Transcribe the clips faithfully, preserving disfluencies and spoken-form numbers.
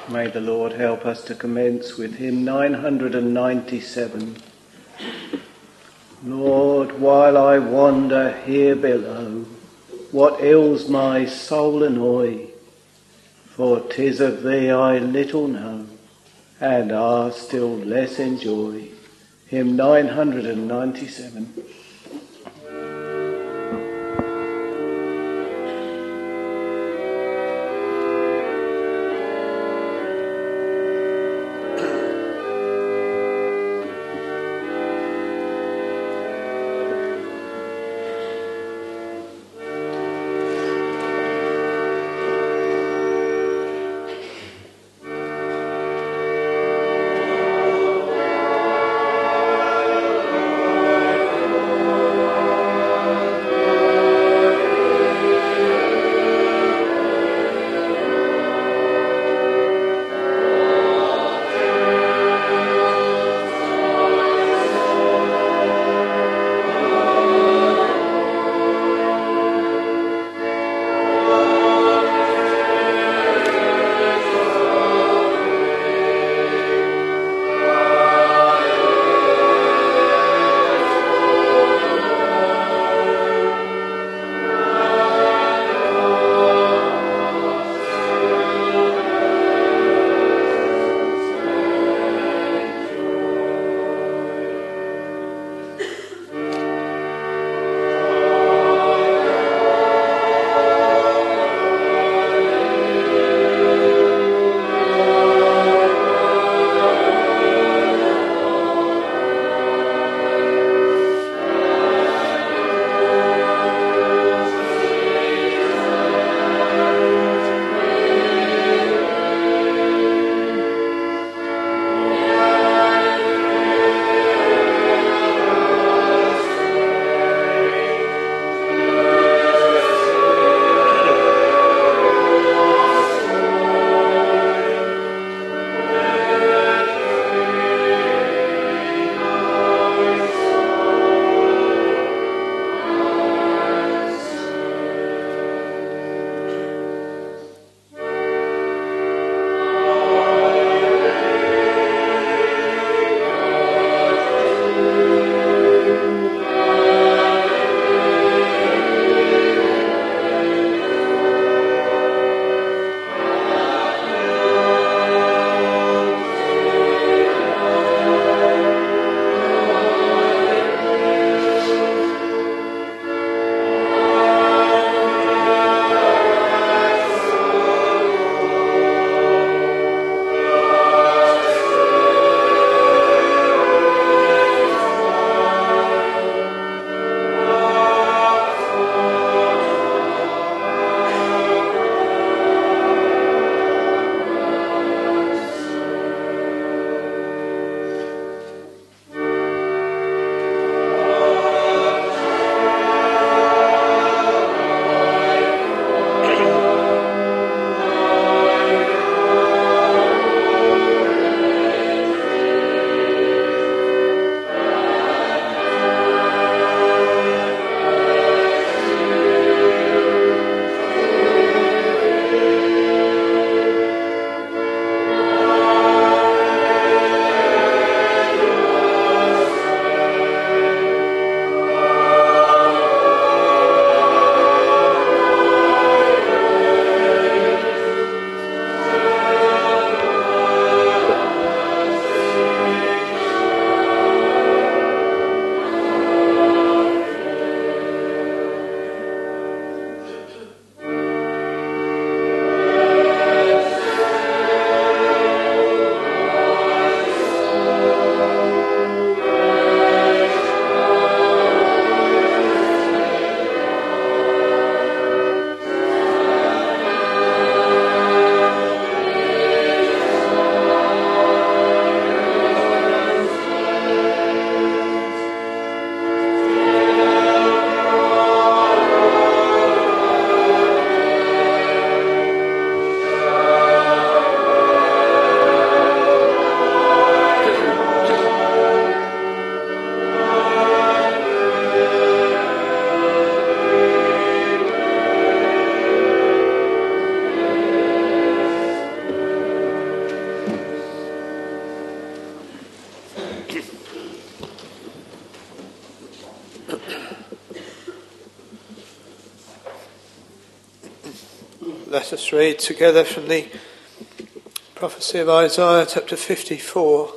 May the Lord help us to commence with hymn nine hundred ninety-seven. Lord, while I wander here below, what ills my soul annoy, for 'tis of thee I little know, and are still less enjoy. Hymn nine hundred ninety-seven. Let us read together from the prophecy of Isaiah chapter fifty-four.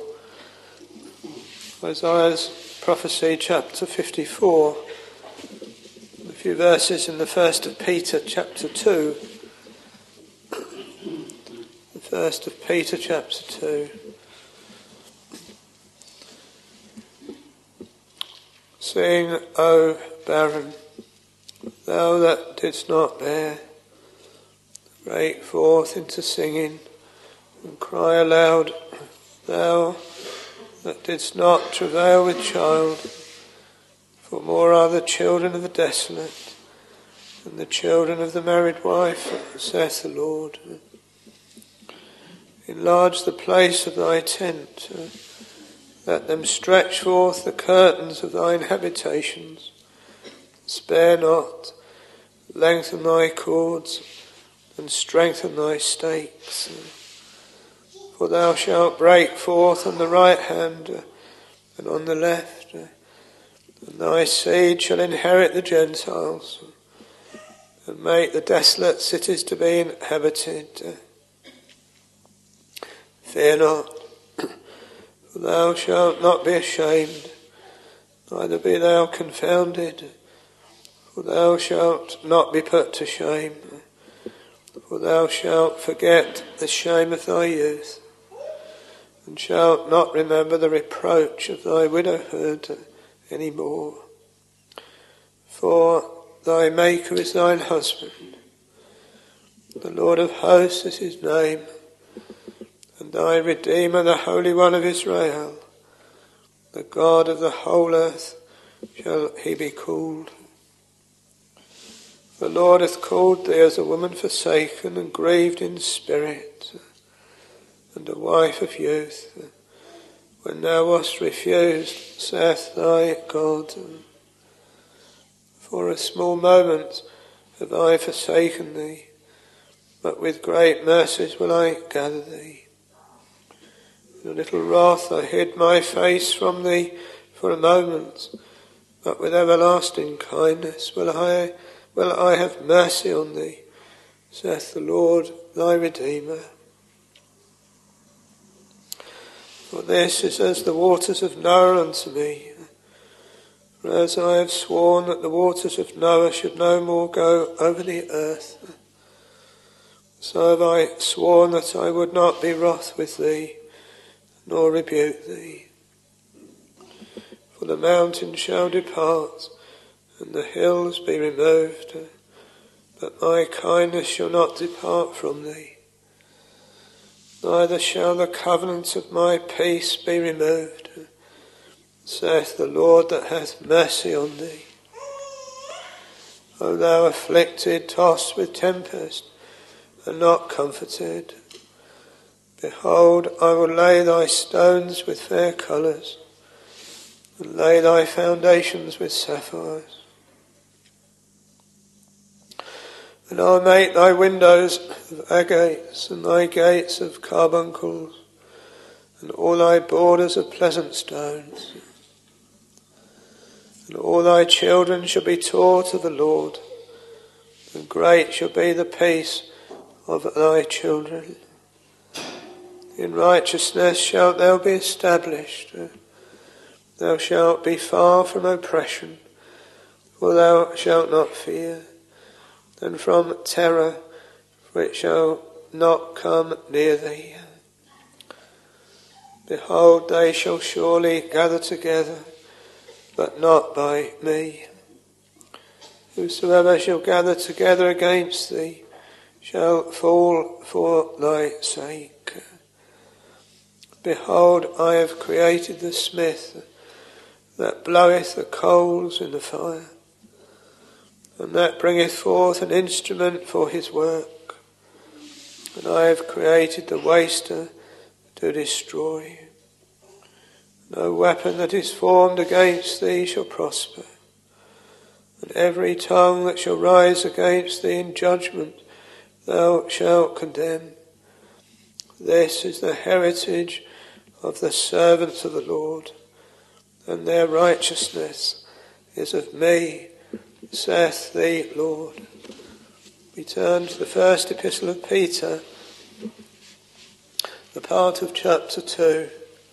Isaiah's prophecy chapter fifty-four. A few verses in the first of Peter chapter two. The first of Peter chapter two. Sing, O barren, thou that didst not bear, break forth into singing, and cry aloud, thou that didst not travail with child, for more are the children of the desolate than the children of the married wife, saith the Lord. Enlarge the place of thy tent, let them stretch forth the curtains of thine habitations, spare not, lengthen thy cords, and strengthen thy stakes. For thou shalt break forth on the right hand and on the left, and thy seed shall inherit the Gentiles, and make the desolate cities to be inhabited. Fear not, for thou shalt not be ashamed, neither be thou confounded, for thou shalt not be put to shame. For thou shalt forget the shame of thy youth, and shalt not remember the reproach of thy widowhood any more. For thy Maker is thine husband, the Lord of hosts is his name, and thy Redeemer, the Holy One of Israel, the God of the whole earth, shall he be called. The Lord hath called thee as a woman forsaken and grieved in spirit, and a wife of youth, when thou wast refused, saith thy God. For a small moment have I forsaken thee, but with great mercies will I gather thee. In a little wrath I hid my face from thee for a moment, but with everlasting kindness will I Will I have mercy on thee, saith the Lord thy Redeemer. For this is as the waters of Noah unto me. For as I have sworn that the waters of Noah should no more go over the earth, so have I sworn that I would not be wroth with thee, nor rebuke thee. For the mountains shall depart, and the hills be removed, but my kindness shall not depart from thee. Neither shall the covenant of my peace be removed, saith the Lord that hath mercy on thee. O thou afflicted, tossed with tempest, and not comforted, behold, I will lay thy stones with fair colours, and lay thy foundations with sapphires. And I'll make thy windows of agates, and thy gates of carbuncles, and all thy borders of pleasant stones. And all thy children shall be taught of the Lord, and great shall be the peace of thy children. In righteousness shalt thou be established. Thou shalt be far from oppression, for thou shalt not fear, and from terror, for it shall not come near thee. Behold, they shall surely gather together, but not by me. Whosoever shall gather together against thee shall fall for thy sake. Behold, I have created the smith that bloweth the coals in the fire, and that bringeth forth an instrument for his work. And I have created the waster to destroy. No weapon that is formed against thee shall prosper, and every tongue that shall rise against thee in judgment thou shalt condemn. This is the heritage of the servants of the Lord, and their righteousness is of me, saith the Lord. we turn to the first epistle of Peter, the part of chapter two.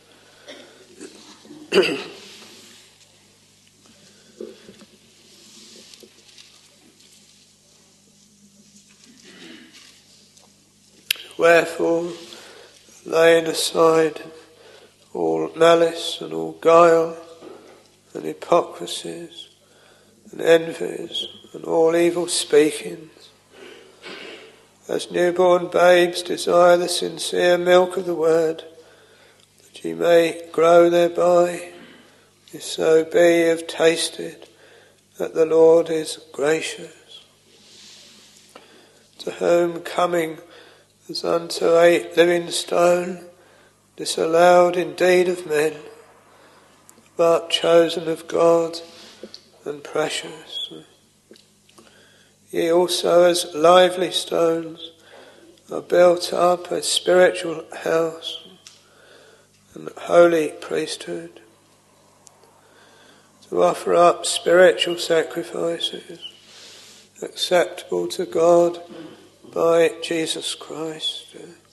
Wherefore, laying aside all malice and all guile and hypocrisies and envies and all evil speakings, as newborn babes desire the sincere milk of the word, that ye may grow thereby, if so be ye have tasted that the Lord is gracious. To whom coming as unto a living stone, disallowed indeed of men, but chosen of God and precious. Ye also as lively stones are built up a spiritual house and holy priesthood, to offer up spiritual sacrifices acceptable to God by Jesus Christ.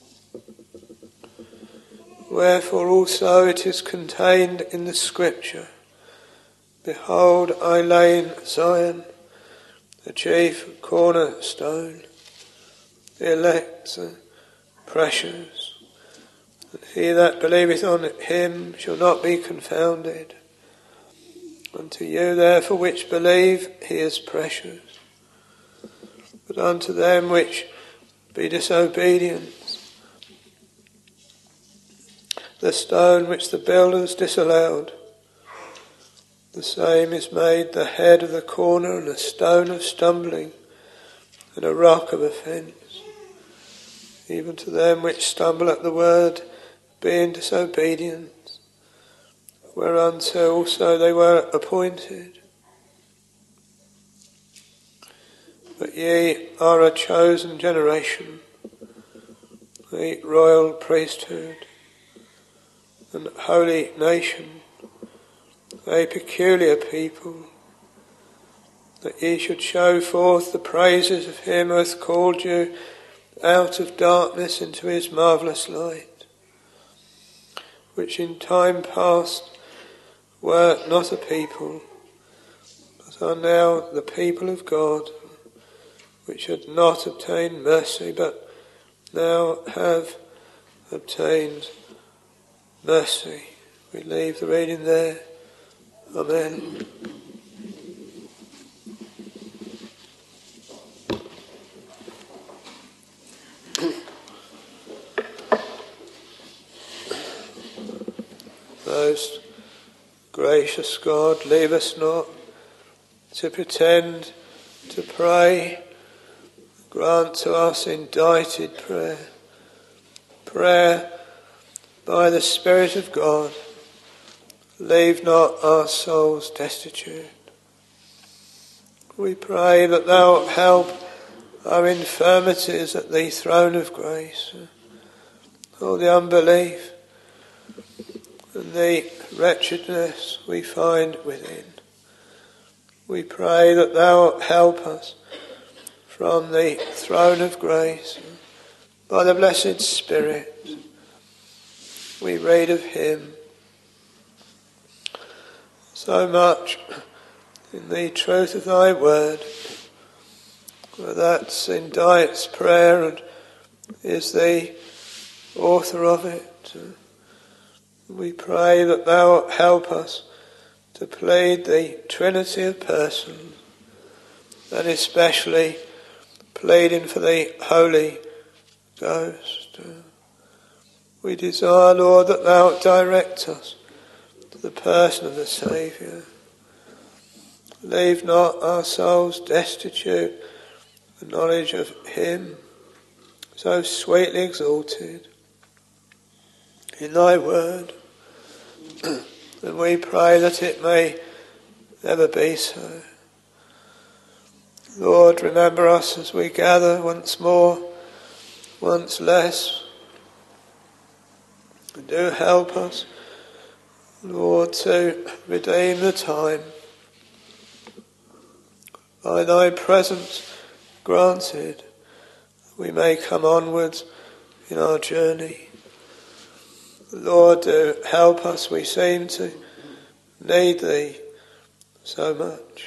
Wherefore also it is contained in the Scripture, Behold, I lay in Zion the chief cornerstone, the elect, precious, and he that believeth on him shall not be confounded. Unto you therefore which believe he is precious. But unto them which be disobedient, the stone which the builders disallowed, the same is made the head of the corner, and a stone of stumbling, and a rock of offence, even to them which stumble at the word, being disobedient, whereunto also they were appointed. But ye are a chosen generation, a royal priesthood, and holy nation, a peculiar people, that ye should show forth the praises of him who hath called you out of darkness into his marvellous light, which in time past were not a people, but are now the people of God, which had not obtained mercy, but now have obtained mercy. We leave the reading there. Amen. Most gracious God, leave us not to pretend to pray. Grant to us indited prayer, prayer by the Spirit of God. Leave not our souls destitute. We pray that thou wilt help our infirmities at the throne of grace, all the unbelief and the wretchedness we find within. We pray that thou wilt help us from the throne of grace by the blessed Spirit. We read of him so much in the truth of thy word, that in Diet's prayer and is the author of it. We pray that thou wilt help us to plead the Trinity of persons, and especially pleading for the Holy Ghost. We desire, Lord, that thou wilt direct us to the person of the Saviour. Leave not our souls destitute of the knowledge of him so sweetly exalted in thy word, and we pray that it may never be so. Lord, remember us as we gather once more, once less, and do help us, Lord, to redeem the time by thy presence granted, we may come onwards in our journey. Lord, do help us, we seem to need thee so much.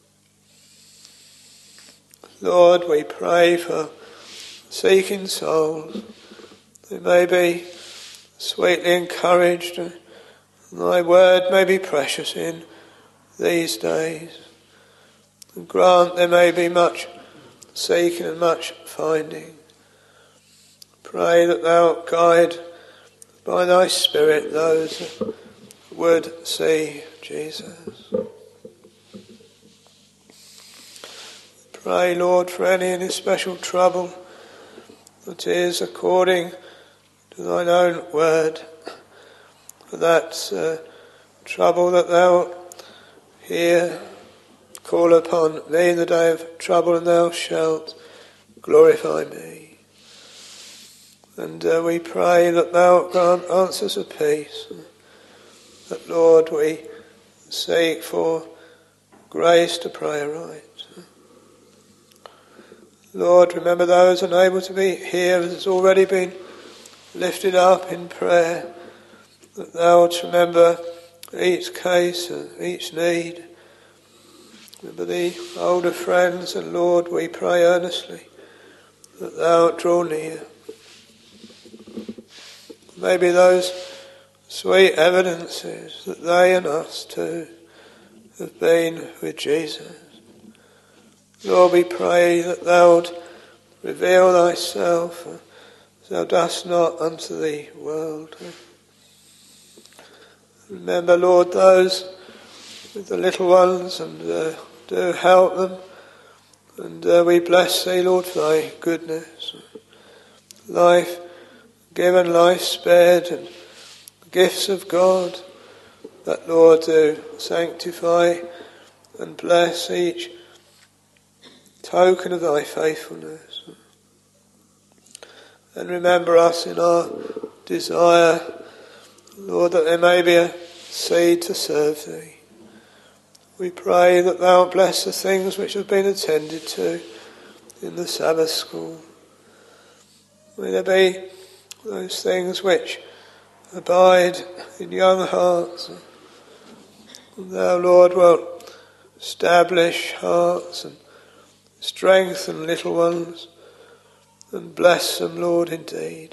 Lord, we pray for seeking souls who may be sweetly encouraged, and thy word may be precious in these days. And grant there may be much seeking and much finding. Pray that thou guide by thy Spirit those that would see Jesus. Pray, Lord, for any in special trouble that is according to thine own word, for that uh, trouble that thou hear, call upon me in the day of trouble, and thou shalt glorify me. And uh, we pray that thou grant answers of peace, that, Lord, we seek for grace to pray aright. Lord, remember those unable to be here, as has already been lifted up in prayer, that thou wouldst remember each case and each need. Remember the older friends, and Lord, we pray earnestly that thou wilt draw near. Maybe those sweet evidences that they and us too have been with Jesus. Lord, we pray that thou wilt reveal thyself as thou dost not unto the world. Remember, Lord, those with the little ones, and uh, do help them. And uh, we bless thee, Lord, for thy goodness. Life given, life spared, and gifts of God that, Lord, do sanctify and bless each token of thy faithfulness. And remember us in our desire, Lord, that there may be a seed to serve thee. We pray that thou bless the things which have been attended to in the Sabbath school. May there be those things which abide in young hearts. And thou, Lord, wilt establish hearts and strengthen little ones, and bless them, Lord, indeed.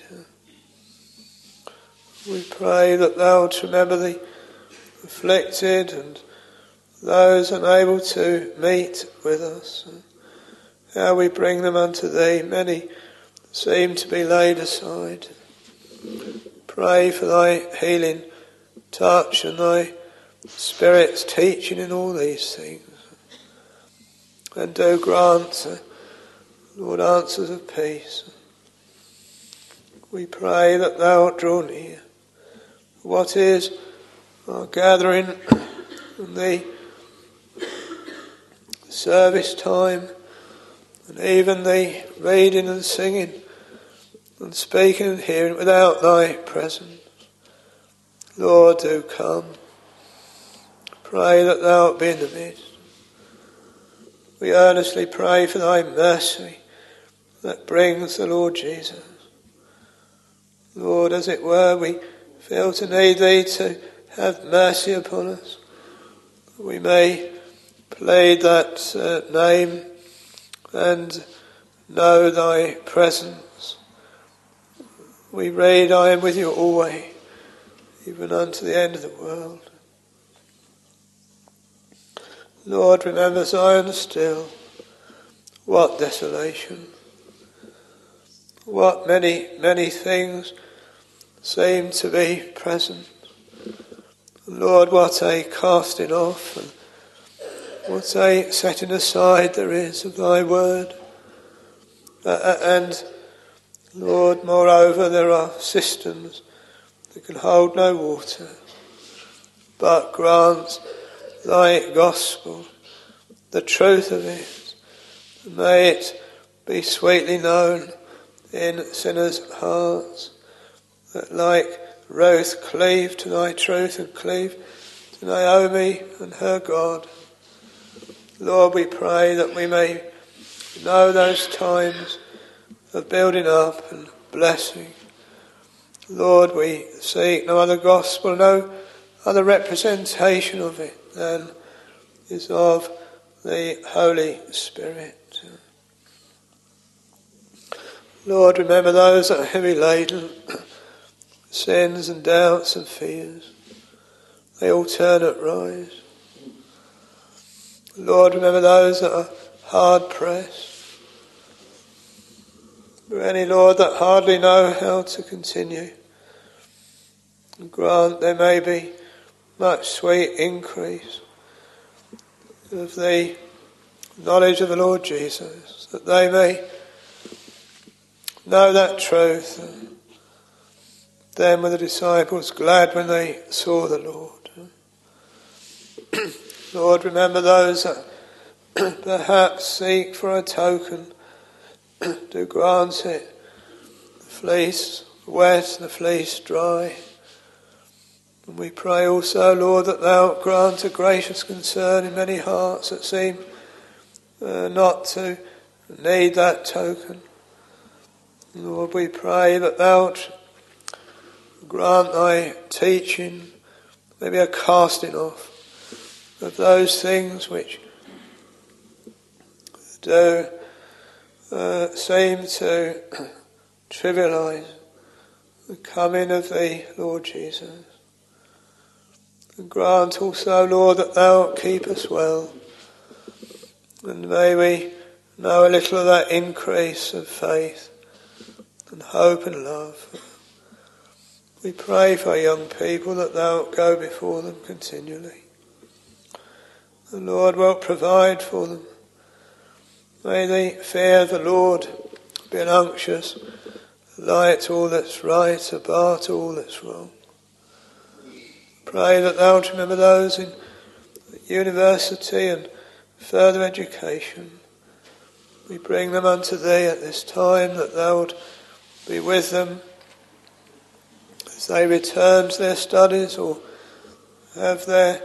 We pray that thou wilt remember the afflicted and those unable to meet with us. How we bring them unto thee. Many seem to be laid aside. Pray for thy healing touch and thy Spirit's teaching in all these things. And do grant, Lord, answers of peace. We pray that thou wilt draw near. What is our gathering and the service time, and even the reading and singing and speaking and hearing without thy presence? Lord, do come. Pray that thou wilt be in the midst. We earnestly pray for thy mercy that brings the Lord Jesus. Lord, as it were, we feel to need thee to have mercy upon us. We may plead that uh, name and know thy presence. We read, I am with you always, even unto the end of the world. Lord, remember Zion still. What desolation. What many, many things seem to be present. Lord, what a casting off and what a setting aside there is of thy word. Uh, and, Lord, moreover, there are cisterns that can hold no water. But grant thy gospel, the truth of it, may it be sweetly known in sinners' hearts, that like Ruth cleave to thy truth and cleave to Naomi and her God. Lord, we pray that we may We know those times of building up and blessing. Lord, we seek no other gospel, no other representation of it than is of the Holy Spirit. Lord, remember those that are heavy laden, sins and doubts and fears. They alternate rise. Lord, remember those that are hard pressed. For any, Lord, that hardly know how to continue. And grant there may be much sweet increase of the knowledge of the Lord Jesus, that they may know that truth. Then were the disciples glad when they saw the Lord. Lord, remember those that perhaps seek for a token. Do grant it. The fleece wet, the fleece dry. And we pray also, Lord, that thou grant a gracious concern in many hearts that seem uh, not to need that token. Lord, we pray that thou grant thy teaching, maybe a casting off of those things which do uh, seem to trivialize the coming of the Lord Jesus. And grant also, Lord, that thou keep us well, and may we know a little of that increase of faith and hope and love. We pray for young people that thou go before them continually. The Lord will provide for them. May the fear of the Lord be an unctuous light all that's right, apart all that's wrong. Pray that thou remember those in university and further education. We bring them unto thee at this time, that thou would be with them as they return to their studies or have their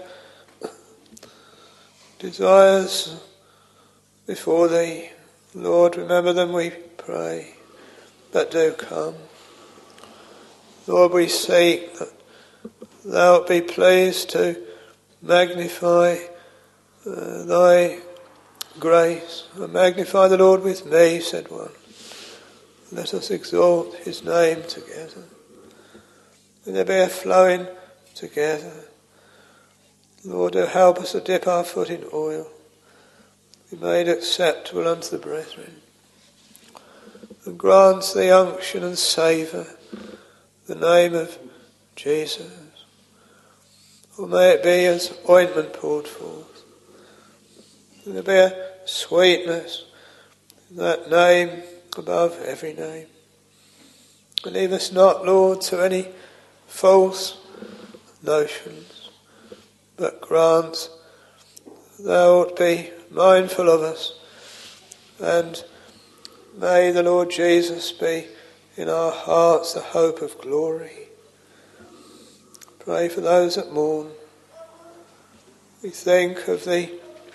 desires before thee. Lord, remember them, we pray, that do come. Lord, we seek that thou be pleased to magnify uh, thy grace. Magnify the Lord with me, said one. Let us exalt his name together. May there be a flowing together. Lord, do help us to dip our foot in oil, be made acceptable unto the brethren, and grant the unction and savour, the name of Jesus. Or may it be as ointment poured forth. May there be a sweetness in that name above every name. And leave us not, Lord, to any false notions, but grant thou wilt be mindful of us, and may the Lord Jesus be in our hearts the hope of glory. Pray for those that mourn. We think of the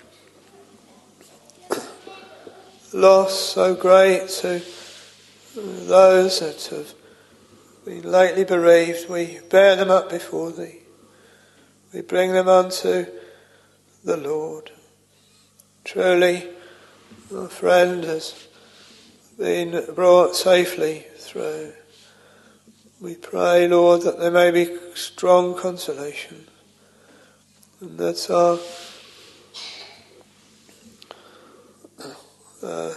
loss so great to those that have been lately bereaved. We bear them up before thee. We bring them unto the Lord. Truly, our friend has been brought safely through. We pray, Lord, that there may be strong consolation, and that our uh,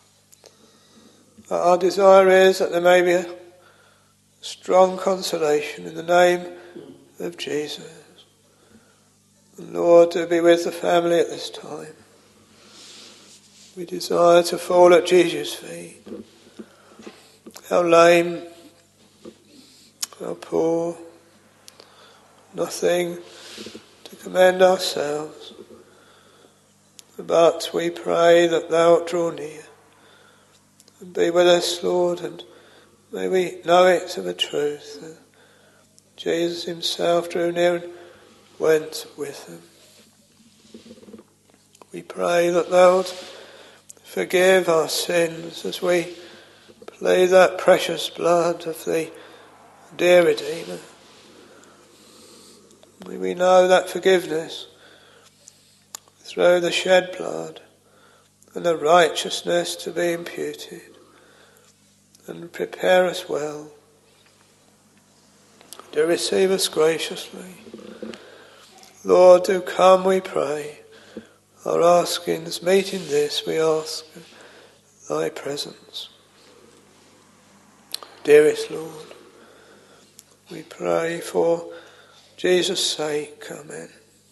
our desire is that there may be a strong consolation in the name of Jesus. And Lord, to be with the family at this time. We desire to fall at Jesus' feet. How lame, how poor, nothing to commend ourselves. But we pray that thou wilt draw near and be with us, Lord, and may we know it of a truth that Jesus himself drew near and went with them. We pray that thou wilt forgive our sins as we plead that precious blood of the dear Redeemer. We know that forgiveness through the shed blood and the righteousness to be imputed, and prepare us well to receive us graciously. Lord, do come, we pray. Our askings meet in this, we ask thy presence. Dearest Lord, we pray for Jesus' sake. Amen.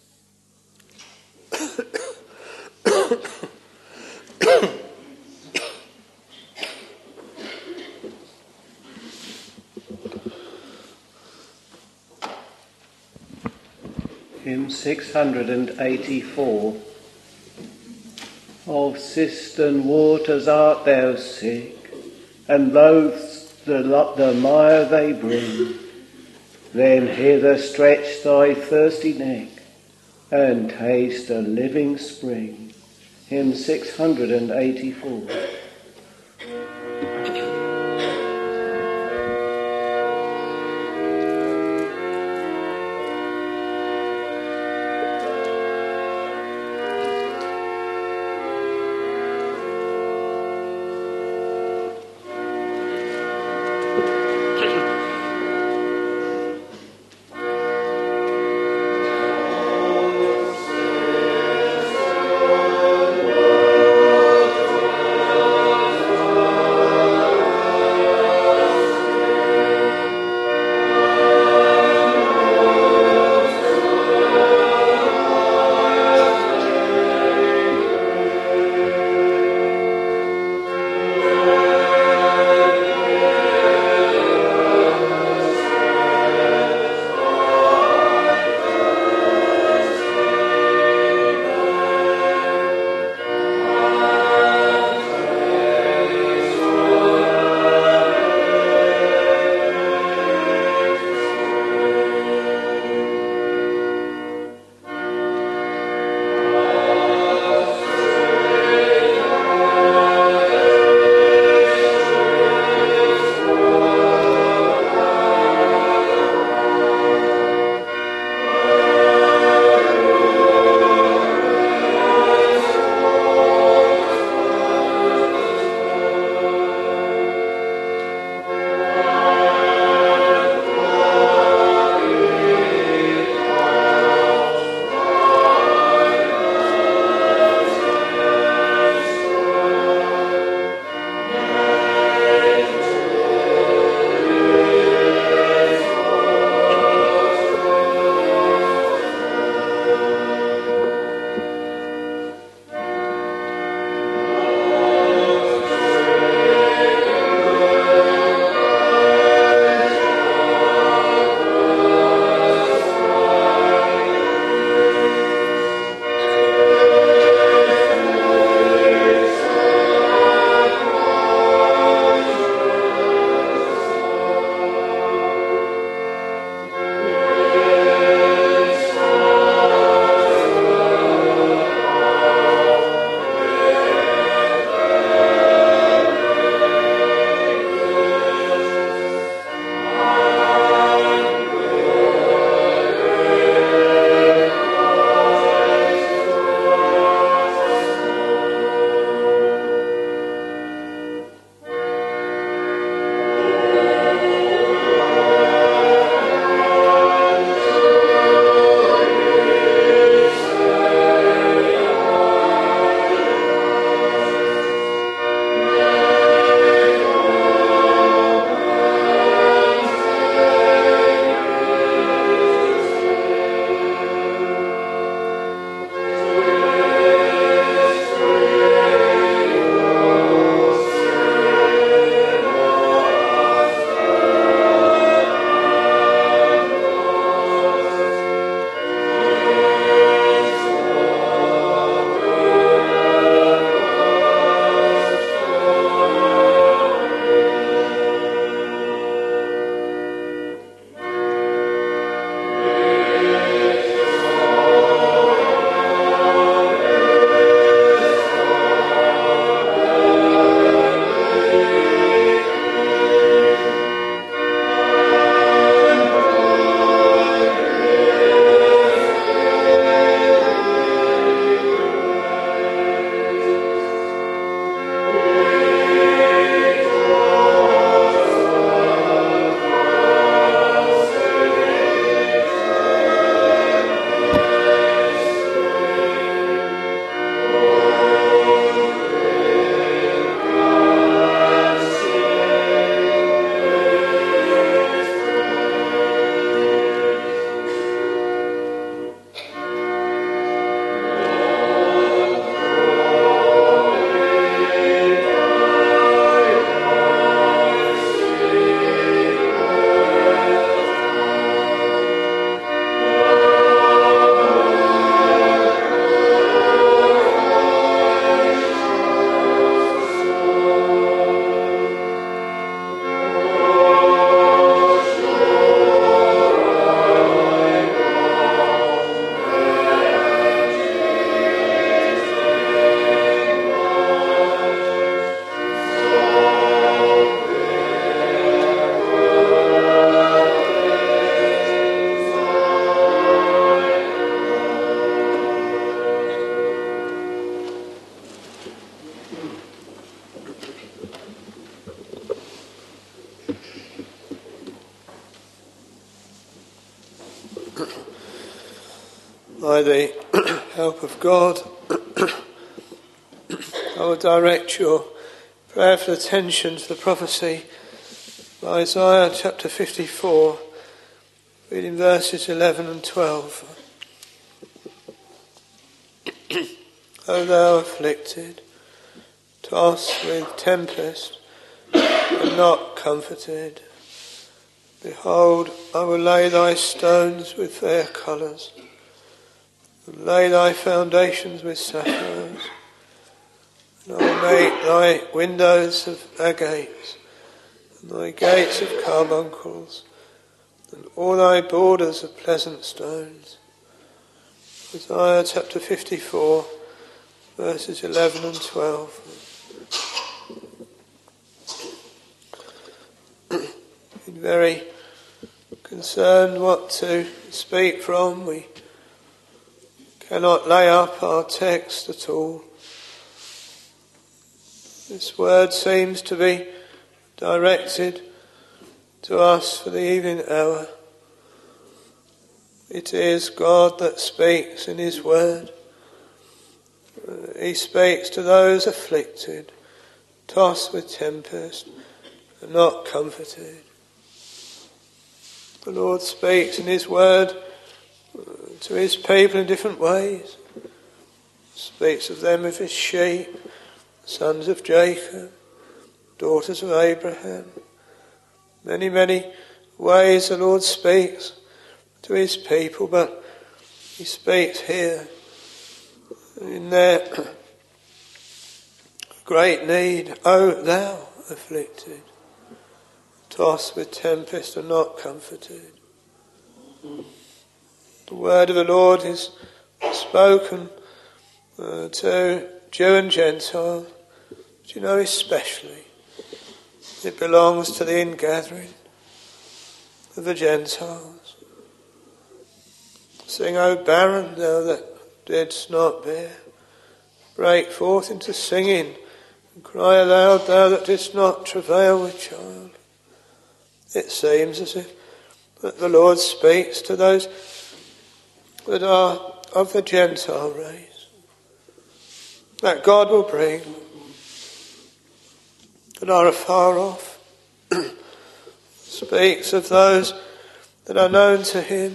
Hymn six hundred eighty-four. Of cistern waters art thou sick, and loath'st the, the mire they bring. Then hither stretch thy thirsty neck, and taste a living spring. Hymn six hundred eighty-four. Oh, By the help of God, I will direct your prayerful attention to the prophecy of Isaiah chapter fifty-four, reading verses eleven and twelve. O thou afflicted, tossed with tempest, and not comforted, behold, I will lay thy stones with fair colours, and lay thy foundations with sapphires, and I will make thy windows of agates, and thy gates of carbuncles, and all thy borders of pleasant stones. Isaiah chapter fifty-four, verses eleven and twelve. Been very concerned what to speak from. We cannot lay up our text at all. This word seems to be directed to us for the evening hour. It is God that speaks in his word. He speaks to those afflicted, tossed with tempest, and not comforted. The Lord speaks in his word to his people in different ways. Speaks of them as his sheep, sons of Jacob, daughters of Abraham. Many, many ways the Lord speaks to his people, but he speaks here in their great need. O thou afflicted, tossed with tempest and not comforted. The word of the Lord is spoken uh, to Jew and Gentile. Do you know, especially it belongs to the ingathering of the Gentiles. Sing, O barren, thou that didst not bear. Break forth into singing, and cry aloud, thou that didst not travail with child. It seems as if that the Lord speaks to those that are of the Gentile race, that God will bring, that are afar off. Speaks of those that are known to him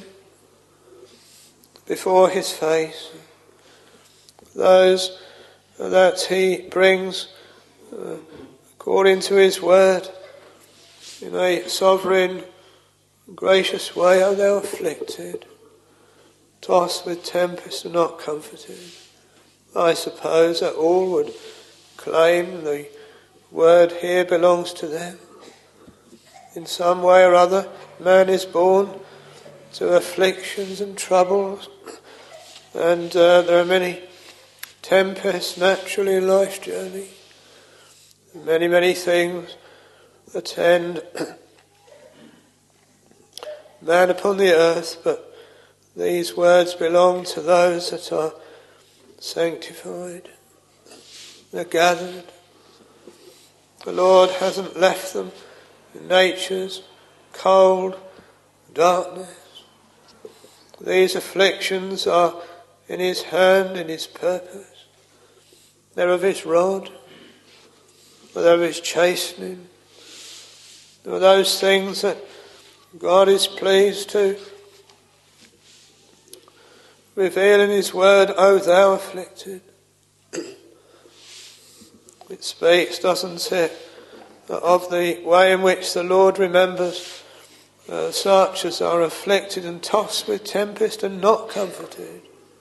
before his face, those that he brings uh, according to his word in a sovereign, gracious way. O thou afflicted, tossed with tempest and not comforted. I suppose that all would claim the word here belongs to them. In some way or other, man is born to afflictions and troubles, and uh, there are many tempests naturally in life's journey. Many, many things attend man upon the earth, but these words belong to those that are sanctified. They're gathered. The Lord hasn't left them in nature's cold darkness. These afflictions are in his hand, in his purpose. They're of his rod. They're of his chastening. They're those things that God is pleased to reveal in his word. O thou afflicted. It speaks, doesn't it, of the way in which the Lord remembers uh, such as are afflicted and tossed with tempest and not comforted.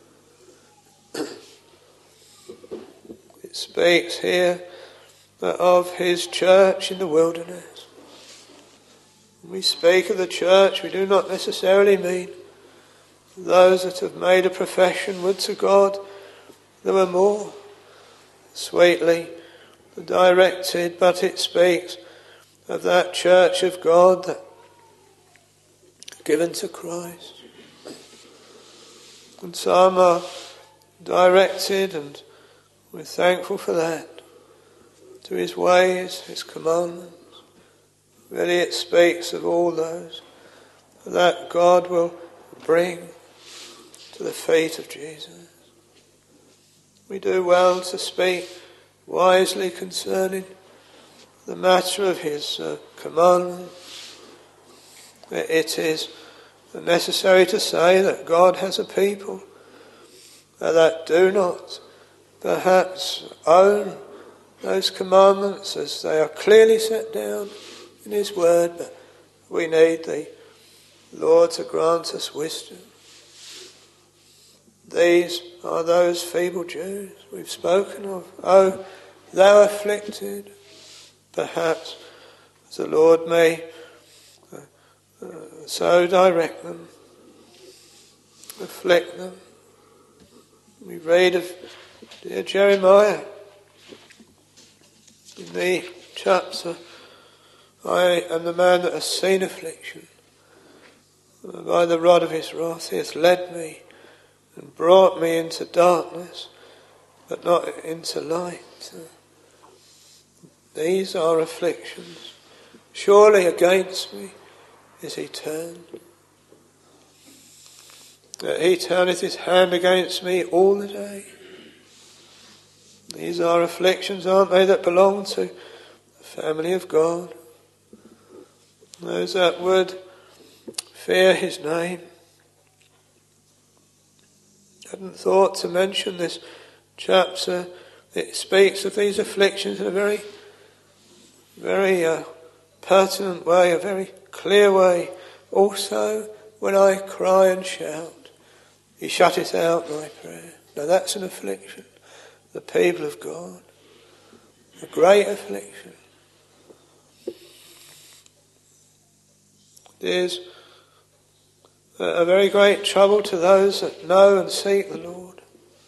It speaks here uh, of his church in the wilderness. When we speak of the church, we do not necessarily mean those that have made a profession. Would to God there were more sweetly directed, but it speaks of that church of God that given to Christ. And some are directed, and we're thankful for that, to his ways, his commandments. Really it speaks of all those that God will bring to the feet of Jesus. We do well to speak wisely concerning the matter of his uh, commandments. It is necessary to say that God has a people that do not perhaps own those commandments as they are clearly set down in his word, but we need the Lord to grant us wisdom. These are those feeble Jews we've spoken of. Oh, thou afflicted, perhaps the Lord may uh, uh, so direct them, afflict them. We read of dear Jeremiah in the chapter, I am the man that has seen affliction. By the rod of his wrath he hath led me and brought me into darkness, but not into light. These are afflictions. Surely against me is he turned. That he turneth his hand against me all the day. These are afflictions, aren't they, that belong to the family of God. Those that would fear his name. I hadn't thought to mention this chapter. It speaks of these afflictions in a very, very uh, pertinent way, a very clear way. Also, when I cry and shout, he shutteth out my prayer. Now that's an affliction. The people of God. A great affliction. It is a very great trouble to those that know and seek the Lord.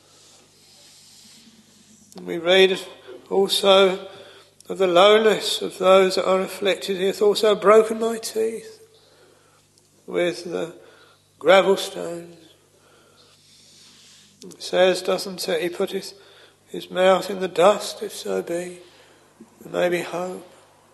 And we read also of the lowness of those that are afflicted. He hath also broken my teeth with the gravel stones. It says, doesn't it, he putteth his mouth in the dust, if so be, there may be hope.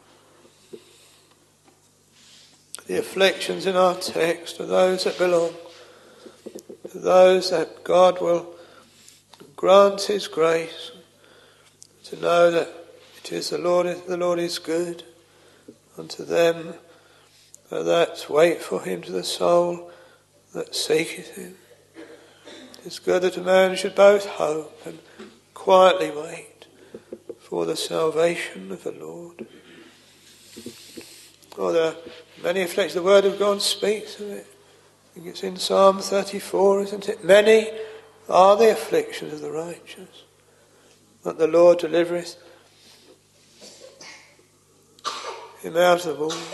The afflictions in our text are those that belong to those that God will grant his grace to know that it is the Lord, the Lord is good unto them that wait for him, to the soul that seeketh him. It is good that a man should both hope and quietly wait for the salvation of the Lord. Oh, there are many afflictions. The word of God speaks of it. I think it's in Psalm thirty-four, isn't it? Many are the afflictions of the righteous, but the Lord delivereth him out of all.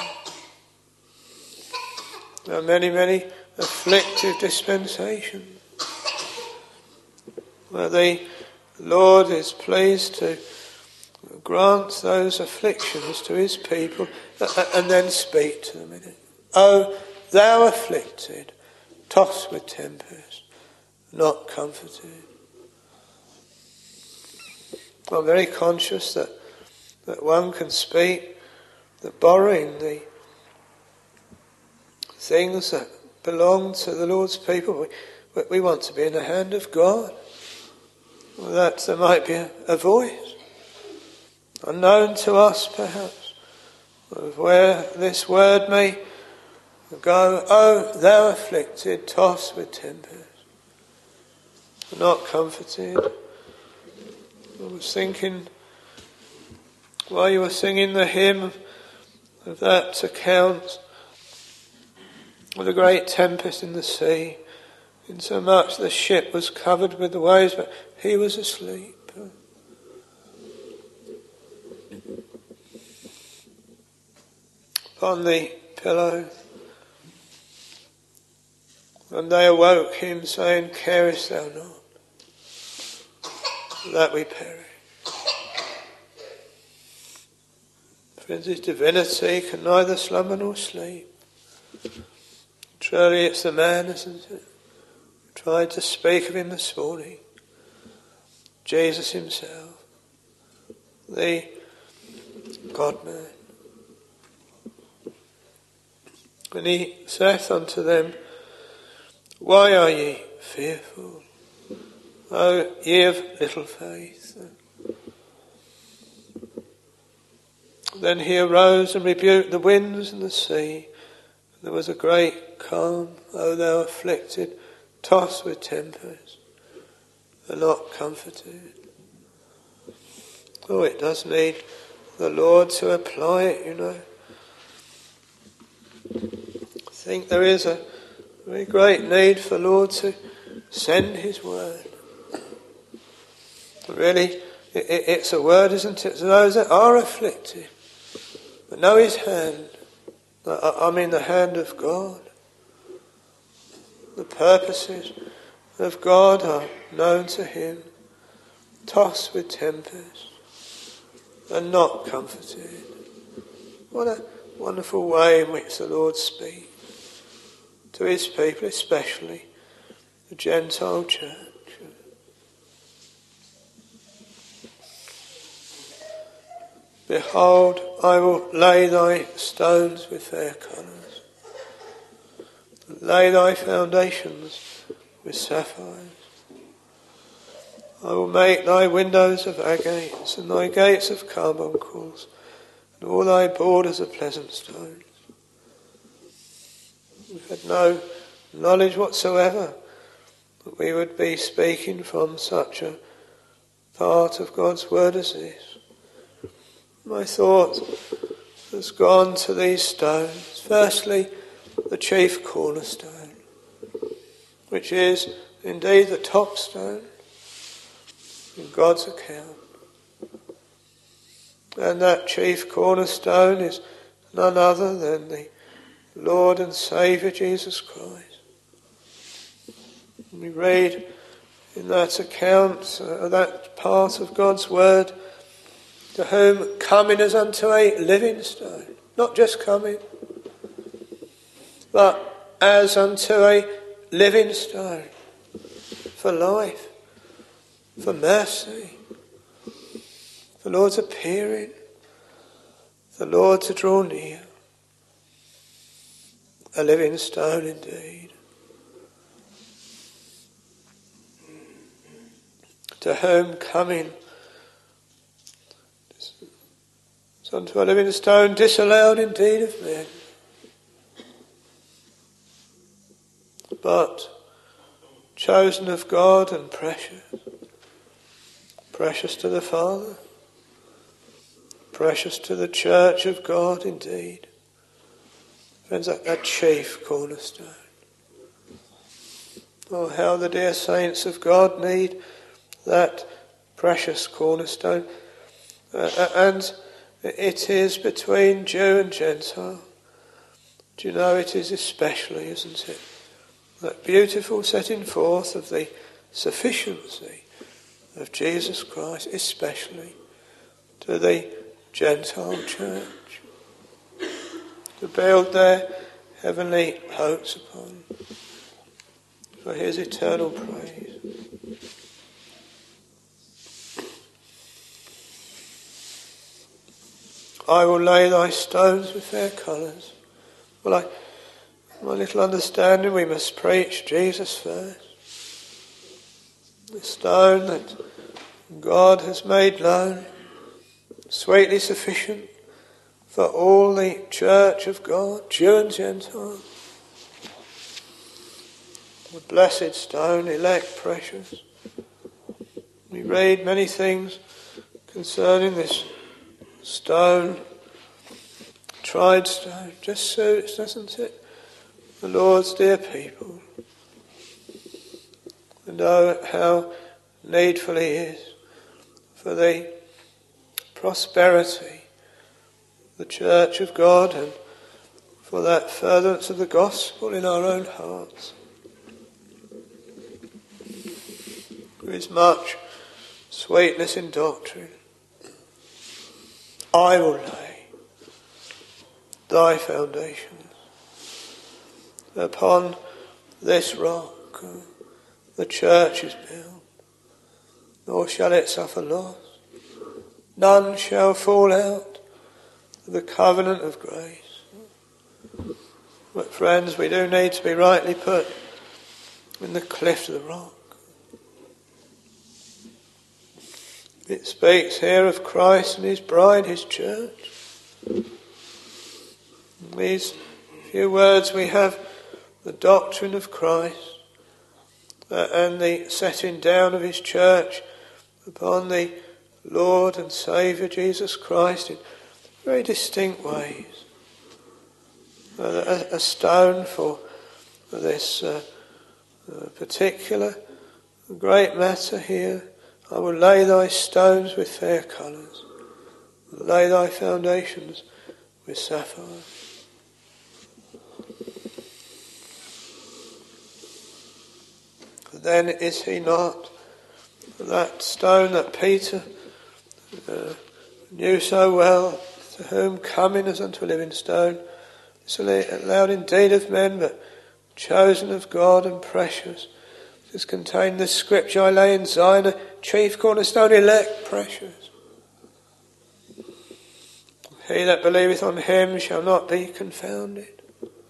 There are many, many afflictive dispensations where the Lord is pleased to grant those afflictions to his people and then speak to them in it. Oh, thou afflicted, tossed with tempest, not comforted. I'm very conscious that, that one can speak, that borrowing the things that belong to the Lord's people, we, we want to be in the hand of God. Well, that there might be a, a voice, unknown to us perhaps, of where this word may go. Oh, thou afflicted, tossed with tempest, not comforted. I was thinking, while you were singing the hymn of that account of the great tempest in the sea, insomuch the ship was covered with the waves, but he was asleep. Upon the pillow. And they awoke him, saying, carest thou not that we perish? Friends, his divinity can neither slumber nor sleep. Truly it's the man, isn't it? Tried to speak of him this morning. Jesus himself, the God-man. And he saith unto them, why are ye fearful. O ye of little faith. Then he arose and rebuked the winds and the sea. There was a great calm. O thou afflicted, tossed with tempest, and not comforted. Oh, it does need the Lord to apply it, you know. I think there is a very great need for the Lord to send his word. Really, it, it, it's a word, isn't it, to those that are afflicted, but know his hand. I mean the hand of God. The purposes of God are known to him, tossed with tempest and not comforted. What a wonderful way in which the Lord speaks to his people, especially the Gentile church. Behold, I will lay thy stones with fair colours, lay thy foundations with sapphires. I will make thy windows of agates, and thy gates of carbuncles, and all thy borders of pleasant stones. We've had no knowledge whatsoever that we would be speaking from such a part of God's word as this. My thought has gone to these stones. Firstly, the chief cornerstone, which is indeed the top stone in God's account. And that chief cornerstone is none other than the Lord and Saviour Jesus Christ. We read in that account, uh, that part of God's word, to whom coming as unto a living stone, not just coming, but as unto a living stone, for life, for mercy, for Lord's appearing, for Lord to draw near. A living stone indeed. To whom coming unto a living stone, disallowed indeed of men, but chosen of God and precious, precious to the Father, precious to the church of God indeed. Friends, that, that chief cornerstone. Oh, how the dear saints of God need that precious cornerstone. Uh, and it is between Jew and Gentile. Do you know, it is especially, isn't it, that beautiful setting forth of the sufficiency of Jesus Christ, especially to the Gentile church, to build their heavenly hopes upon, for his eternal praise. I will lay thy stones with fair colours. Well, I, my little understanding, we must preach Jesus first. The stone that God has made known, sweetly sufficient for all the church of God, Jew and Gentile. The blessed stone, elect, precious. We read many things concerning this stone, tried stone, just suits, doesn't it, the Lord's dear people. And oh, how needful he is for the prosperity of the church of God and for that furtherance of the gospel in our own hearts. There is much sweetness in doctrine. I will lay thy foundations upon this rock. The church is built, nor shall it suffer loss. None shall fall out of the covenant of grace. But friends, we do need to be rightly put in the cleft of the rock. It speaks here of Christ and his bride, his church. In these few words we have the doctrine of Christ uh, and the setting down of his church upon the Lord and Saviour Jesus Christ in very distinct ways. Uh, a, a stone for this uh, uh, particular great matter here. I will lay thy stones with fair colours, lay thy foundations with sapphire. Then is he not that stone that Peter uh, knew so well, to whom coming as unto a living stone, is allowed indeed of men, but chosen of God and precious. This contained the scripture, I lay in Zion a chief cornerstone, elect, precious. He that believeth on him shall not be confounded.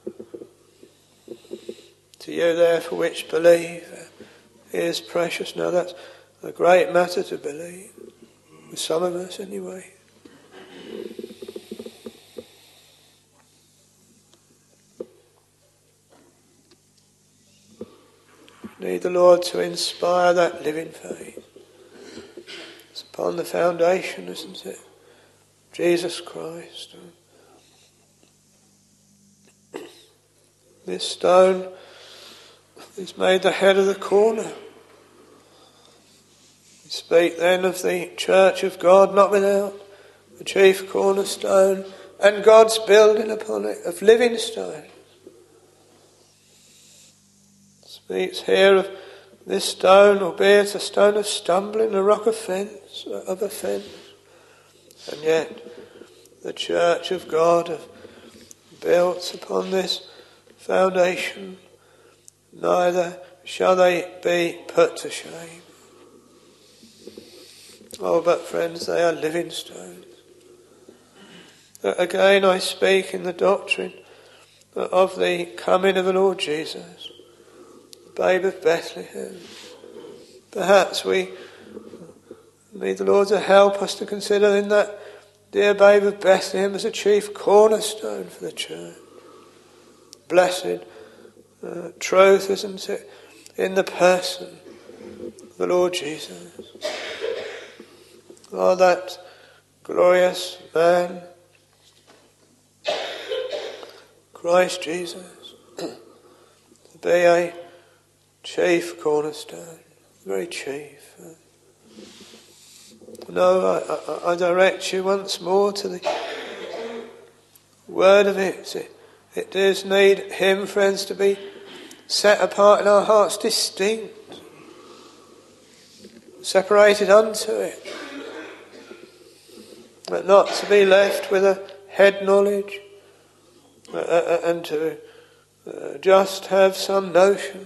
To you therefore which believe, he is precious. Now that's a great matter to believe, with some of us anyway. Need the Lord to inspire that living faith. It's upon the foundation, isn't it? Jesus Christ. This stone is made the head of the corner. We speak then of the church of God, not without the chief cornerstone and God's building upon it of living stones. Speaks here of this stone, albeit a stone of stumbling, a rock of offence, of offence, and yet the church of God have built upon this foundation, neither shall they be put to shame. Oh, but friends, they are living stones. Again, I speak in the doctrine of the coming of the Lord Jesus, Babe of Bethlehem. Perhaps we need the Lord to help us to consider in that dear Babe of Bethlehem as a chief cornerstone for the church. Blessed uh, truth, isn't it, in the person of the Lord Jesus. Oh, that glorious man, Christ Jesus, to be a chief cornerstone, very chief. No, I, I, I direct you once more to the word of it. It, it does need him, friends, to be set apart in our hearts, distinct, separated unto it, but not to be left with a head knowledge uh, uh, and to uh, just have some notion.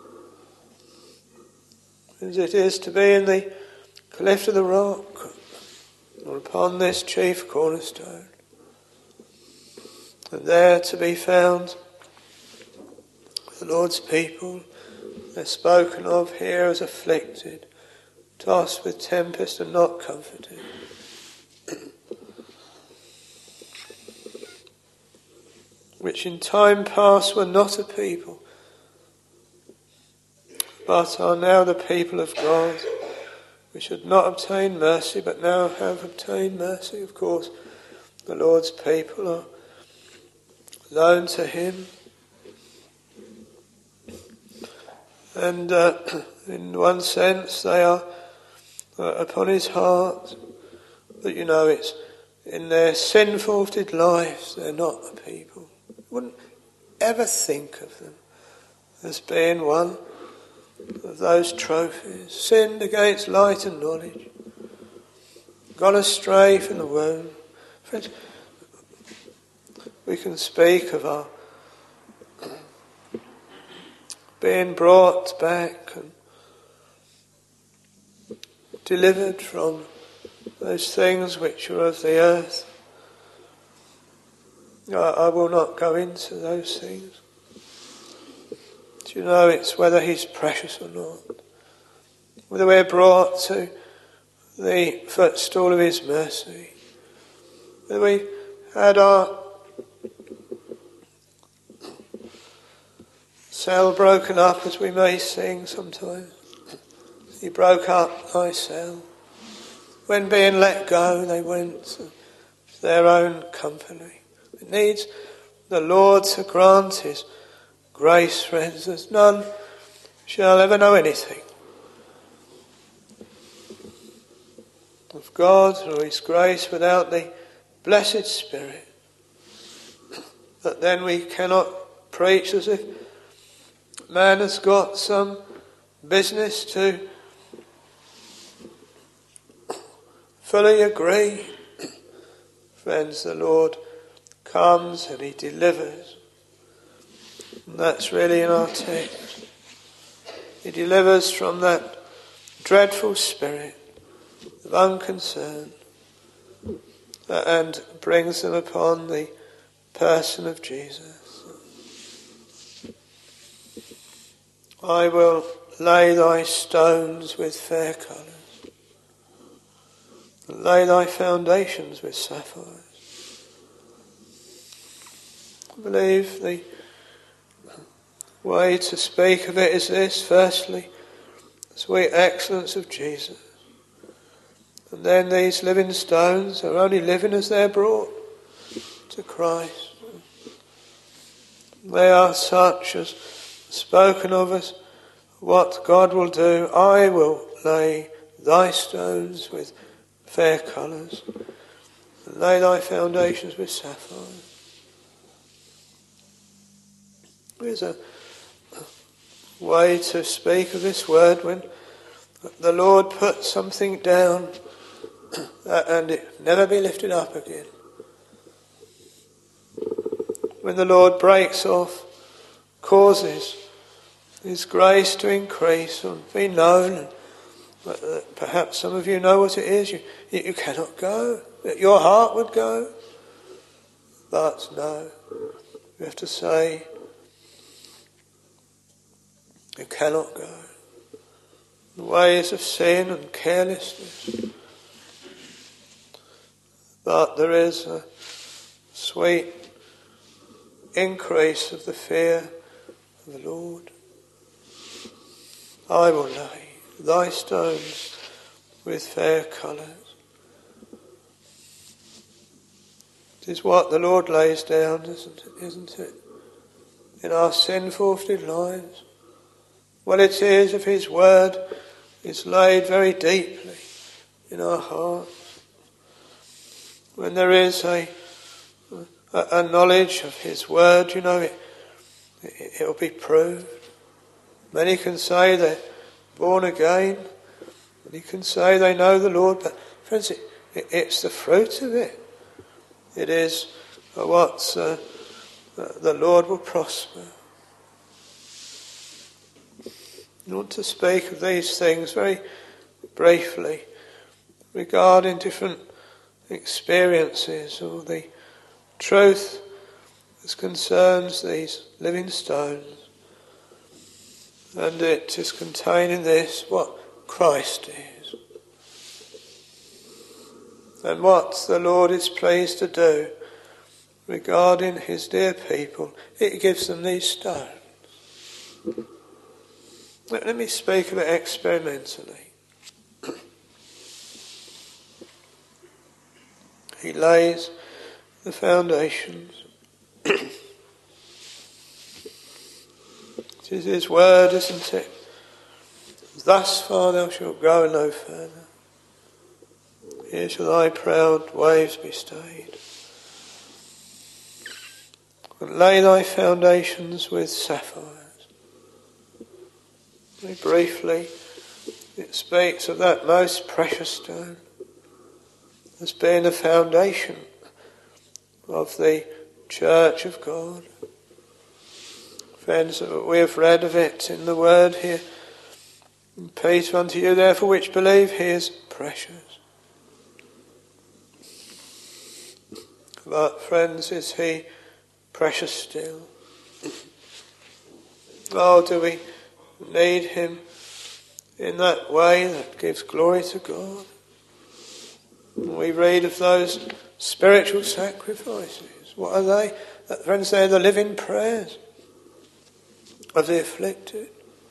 As it is to be in the cleft of the rock, or upon this chief cornerstone, and there to be found the Lord's people. They're spoken of here as afflicted, tossed with tempest and not comforted. Which in time past were not a people, but are now the people of God. We should not obtain mercy, but now have obtained mercy. Of course, the Lord's people are known to him. And uh, in one sense, they are uh, upon his heart. But you know, it's in their sin-faulted lives, they're not a people. You wouldn't ever think of them as being one of those trophies, sinned against light and knowledge, gone astray from the womb. Friends, we can speak of our being brought back and delivered from those things which are of the earth. I, I will not go into those things. Do you know it's whether he's precious or not? Whether we're brought to the footstool of his mercy. Whether we've had our cell broken up, as we may sing sometimes. He broke up thy cell. When being let go, they went to their own company. It needs the Lord to grant his grace, friends, as none shall ever know anything of God or his grace without the blessed Spirit. But then we cannot preach as if man has got some business to fully agree. Friends, the Lord comes and he delivers. And that's really in our text. He delivers from that dreadful spirit of unconcern and brings them upon the person of Jesus. I will lay thy stones with fair colours, and lay thy foundations with sapphires. I believe the way to speak of it is this: firstly, the sweet excellence of Jesus. And then these living stones are only living as they're brought to Christ. They are such as spoken of as what God will do. I will lay thy stones with fair colours, and lay thy foundations with sapphires. There's a way to speak of this word when the Lord puts something down and it never be lifted up again. When the Lord breaks off, causes his grace to increase and be known, and perhaps some of you know what it is, you, you cannot go, your heart would go, but no, you have to say, you cannot go. The ways of sin and carelessness. But there is a sweet increase of the fear of the Lord. I will lay thy stones with fair colours. It is what the Lord lays down, isn't it? Isn't it? In our sin-forfeited lives. Well, it is if his word is laid very deeply in our hearts. When there is a, a, a knowledge of his word, you know, it, it will be proved. Many can say they're born again. Many can say they know the Lord. But friends, it, it, it's the fruit of it. It is what uh, the Lord will prosper. I want to speak of these things very briefly regarding different experiences or the truth as concerns these living stones. And it is contained in this, what Christ is. And what the Lord is pleased to do regarding his dear people. It gives them these stones. Let me speak of it experimentally. He lays the foundations. It is his word, isn't it? Thus far thou shalt go no further. Here shall thy proud waves be stayed. And lay thy foundations with sapphires. Very briefly, it speaks of that most precious stone as being the foundation of the Church of God. Friends, we have read of it in the word here. Peter, unto you therefore which believe, he is precious. But friends, is he precious still? Oh, do we need him in that way that gives glory to God? We read of those spiritual sacrifices. What are they? Friends, they're the living prayers of the afflicted.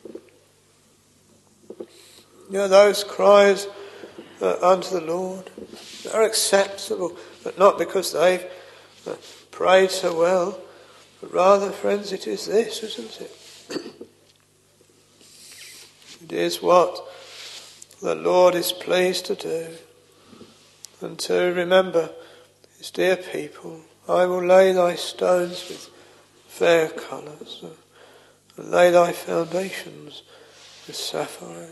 You know, those cries uh, unto the Lord are acceptable, but not because they've uh, prayed so well, but rather, friends, it is this, isn't it? It is what the Lord is pleased to do, and to remember his dear people. I will lay thy stones with fair colours, uh, and lay thy foundations with sapphires.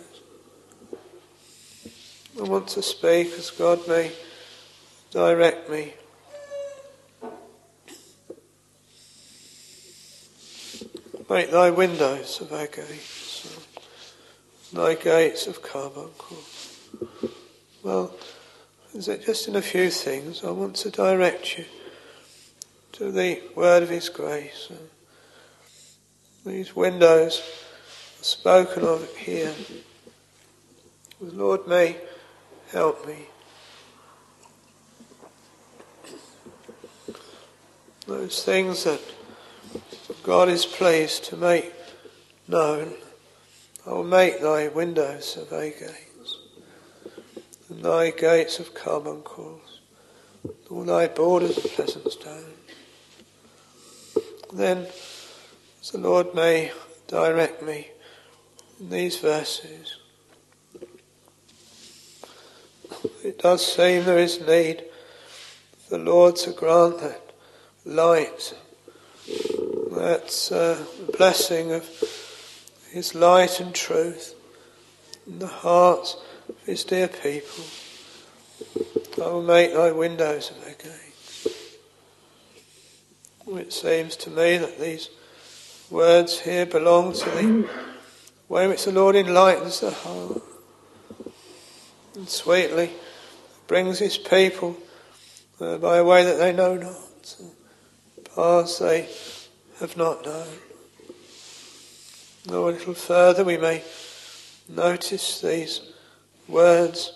I want to speak as God may direct me. Make thy windows of agates, thy gates of carbuncle. Well, is it just in a few things? I want to direct you to the word of his grace. These windows are spoken of here. The Lord may help me. Those things that God is pleased to make known. I will make thy windows of agates, and thy gates of carbuncles, all thy borders of pleasant stone. Then, as the Lord may direct me in these verses, it does seem there is need for the Lord to grant that light, that uh, blessing of his light and truth in the hearts of his dear people. I will make thy windows of agates. It seems to me that these words here belong to the way in which the Lord enlightens the heart and sweetly brings his people uh, by a way that they know not, paths they have not known. Though a little further we may notice these words,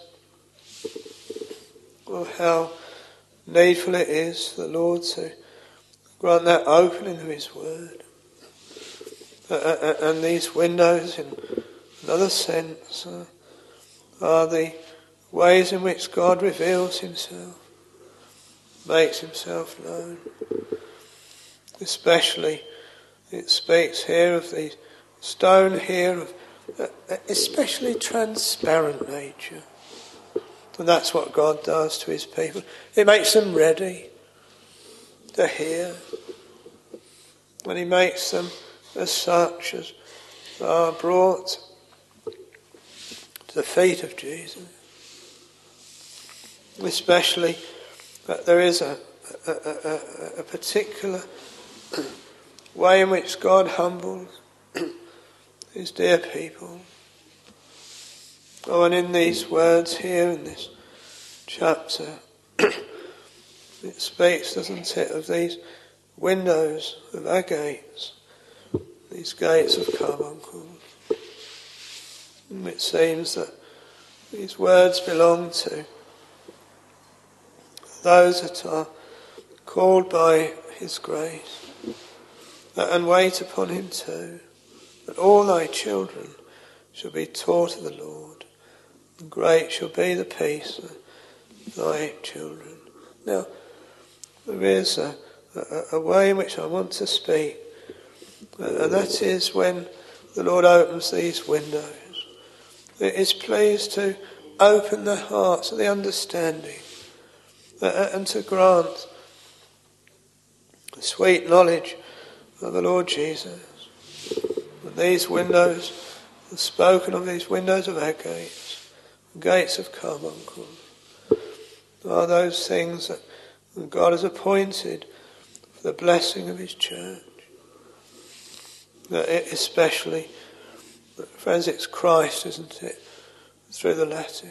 of how needful it is for the Lord to grant that opening of his word. Uh, and these windows, in another sense, uh, are the ways in which God reveals himself, makes himself known. Especially, it speaks here of the stone here of uh, especially transparent nature. And that's what God does to his people. It makes them ready to hear. When he makes them as such as are brought to the feet of Jesus. Especially that there is a, a, a, a particular way in which God humbles his dear people. Oh, and in these words here in this chapter, it speaks, doesn't it, of these windows of agates, these gates of carbuncles. And it seems that these words belong to those that are called by his grace and wait upon him too, that all thy children shall be taught of the Lord, and great shall be the peace of thy children. Now, there is a, a, a way in which I want to speak, and that is when the Lord opens these windows. It is pleased to open the hearts of the understanding and to grant sweet knowledge of the Lord Jesus. And these windows, the spoken of these windows of agates, gates of carbuncles, are those things that God has appointed for the blessing of his church. Especially, friends, it's Christ, isn't it, through the letters.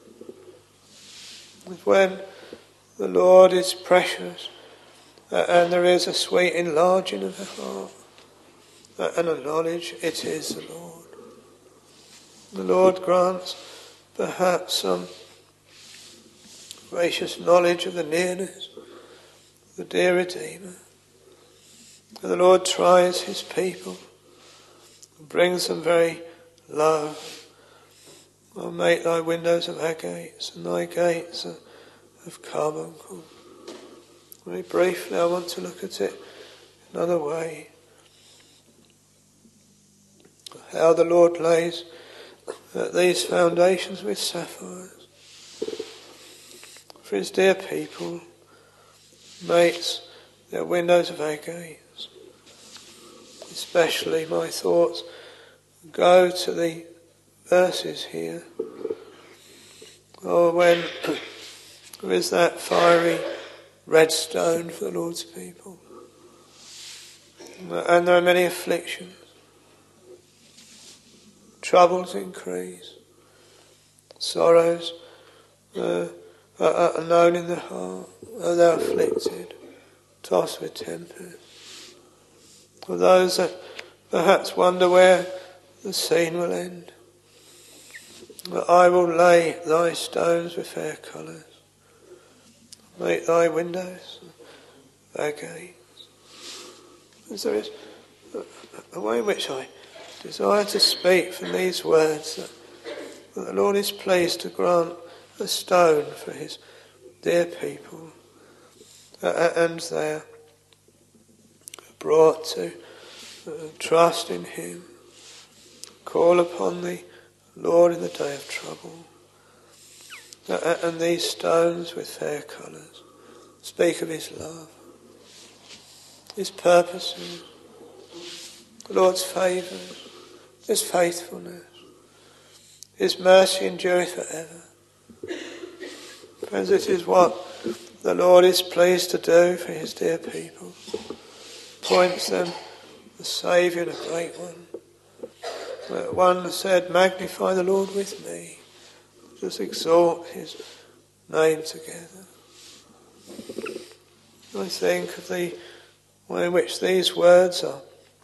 When the Lord is precious, uh, and there is a sweet enlarging of the heart, and acknowledge it is the Lord. The Lord grants perhaps some gracious knowledge of the nearness of the dear Redeemer. And the Lord tries his people and brings them very low. Oh, make thy windows of agates and thy gates of carbuncle. Very briefly, I want to look at it another way. How the Lord lays these foundations with sapphires for his dear people, makes their windows of agates. Especially my thoughts go to the verses here, or when there is that fiery red stone for the Lord's people, and there are many afflictions, troubles increase, sorrows uh, are known in the heart, are thou afflicted, tossed with tempest. For those that perhaps wonder where the scene will end, I will lay thy stones with fair colours, make thy windows thy gates. As there is a way in which I desire to speak from these words that, that the Lord is pleased to grant a stone for his dear people, uh, and they are brought to uh, trust in him, call upon the Lord in the day of trouble. Uh, and these stones with fair colours speak of his love, his purposes, the Lord's favours, his faithfulness, his mercy endureth forever. Friends, this is what the Lord is pleased to do for his dear people. Points them the Saviour, the great one. One said, magnify the Lord with me. Just exalt his name together. I think of the way in which these words are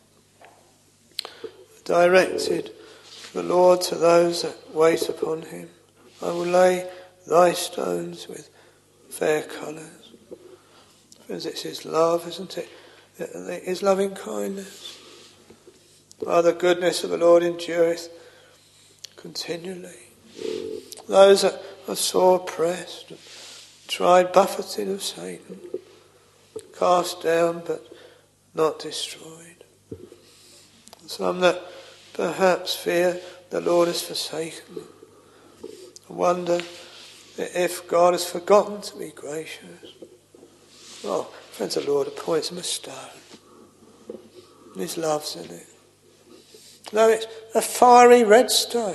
directed, the Lord to those that wait upon him. I will lay thy stones with fair colours. Because it's his love, isn't it? His loving kindness. Oh, the goodness of the Lord endureth continually. Those that are sore pressed, tried, buffeted of Satan, cast down but not destroyed. Some that perhaps fear the Lord has forsaken them, wonder if God has forgotten to be gracious. Oh, friends, the Lord appoints them a stone, and his love's in it. Though it's a fiery red stone,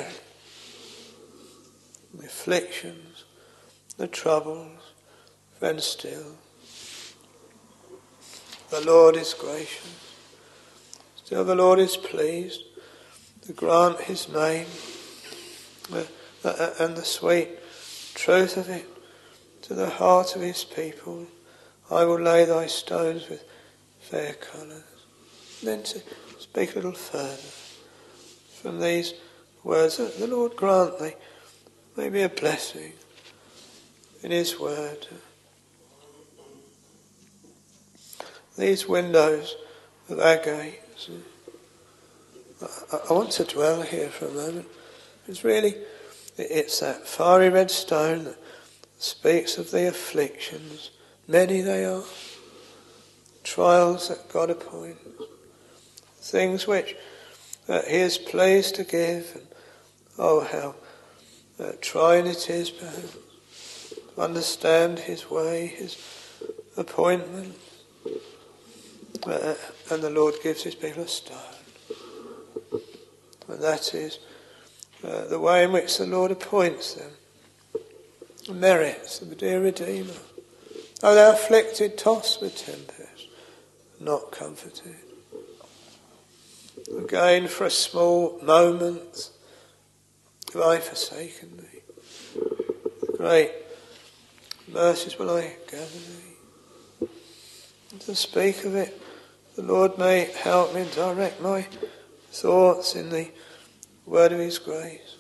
the afflictions, the troubles, friends, still the Lord is gracious. Still the Lord is pleased to grant his name uh, uh, and the sweet truth of it to the heart of his people. I will lay thy stones with fair colours. And then to speak a little further from these words, that the Lord grant they may be a blessing in his word. These windows of agates, I, I want to dwell here for a moment. It's really, it's that fiery red stone that speaks of the afflictions. Many they are, trials that God appoints, things which uh, he is pleased to give, and oh how uh, trying it is perhaps to understand his way, his appointment, uh, and the Lord gives his people a stone, and that is uh, the way in which the Lord appoints them, the merits of the dear Redeemer. O thou afflicted, tossed with tempest, not comforted. Again, for a small moment, have I forsaken thee. Great mercies will I gather thee. And to speak of it the Lord may help me and direct my thoughts in the word of his grace.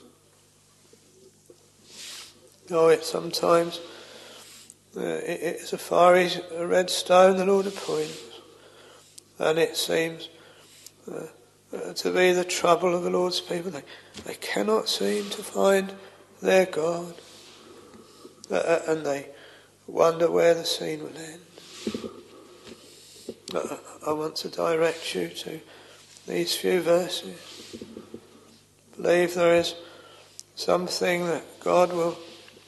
Oh, it sometimes uh, it, it is a fiery a red stone the Lord appoints, and it seems uh, uh, to be the trouble of the Lord's people. They, they cannot seem to find their God, uh, and they wonder where the scene will end. Uh, I want to direct you to these few verses. I believe there is something that God will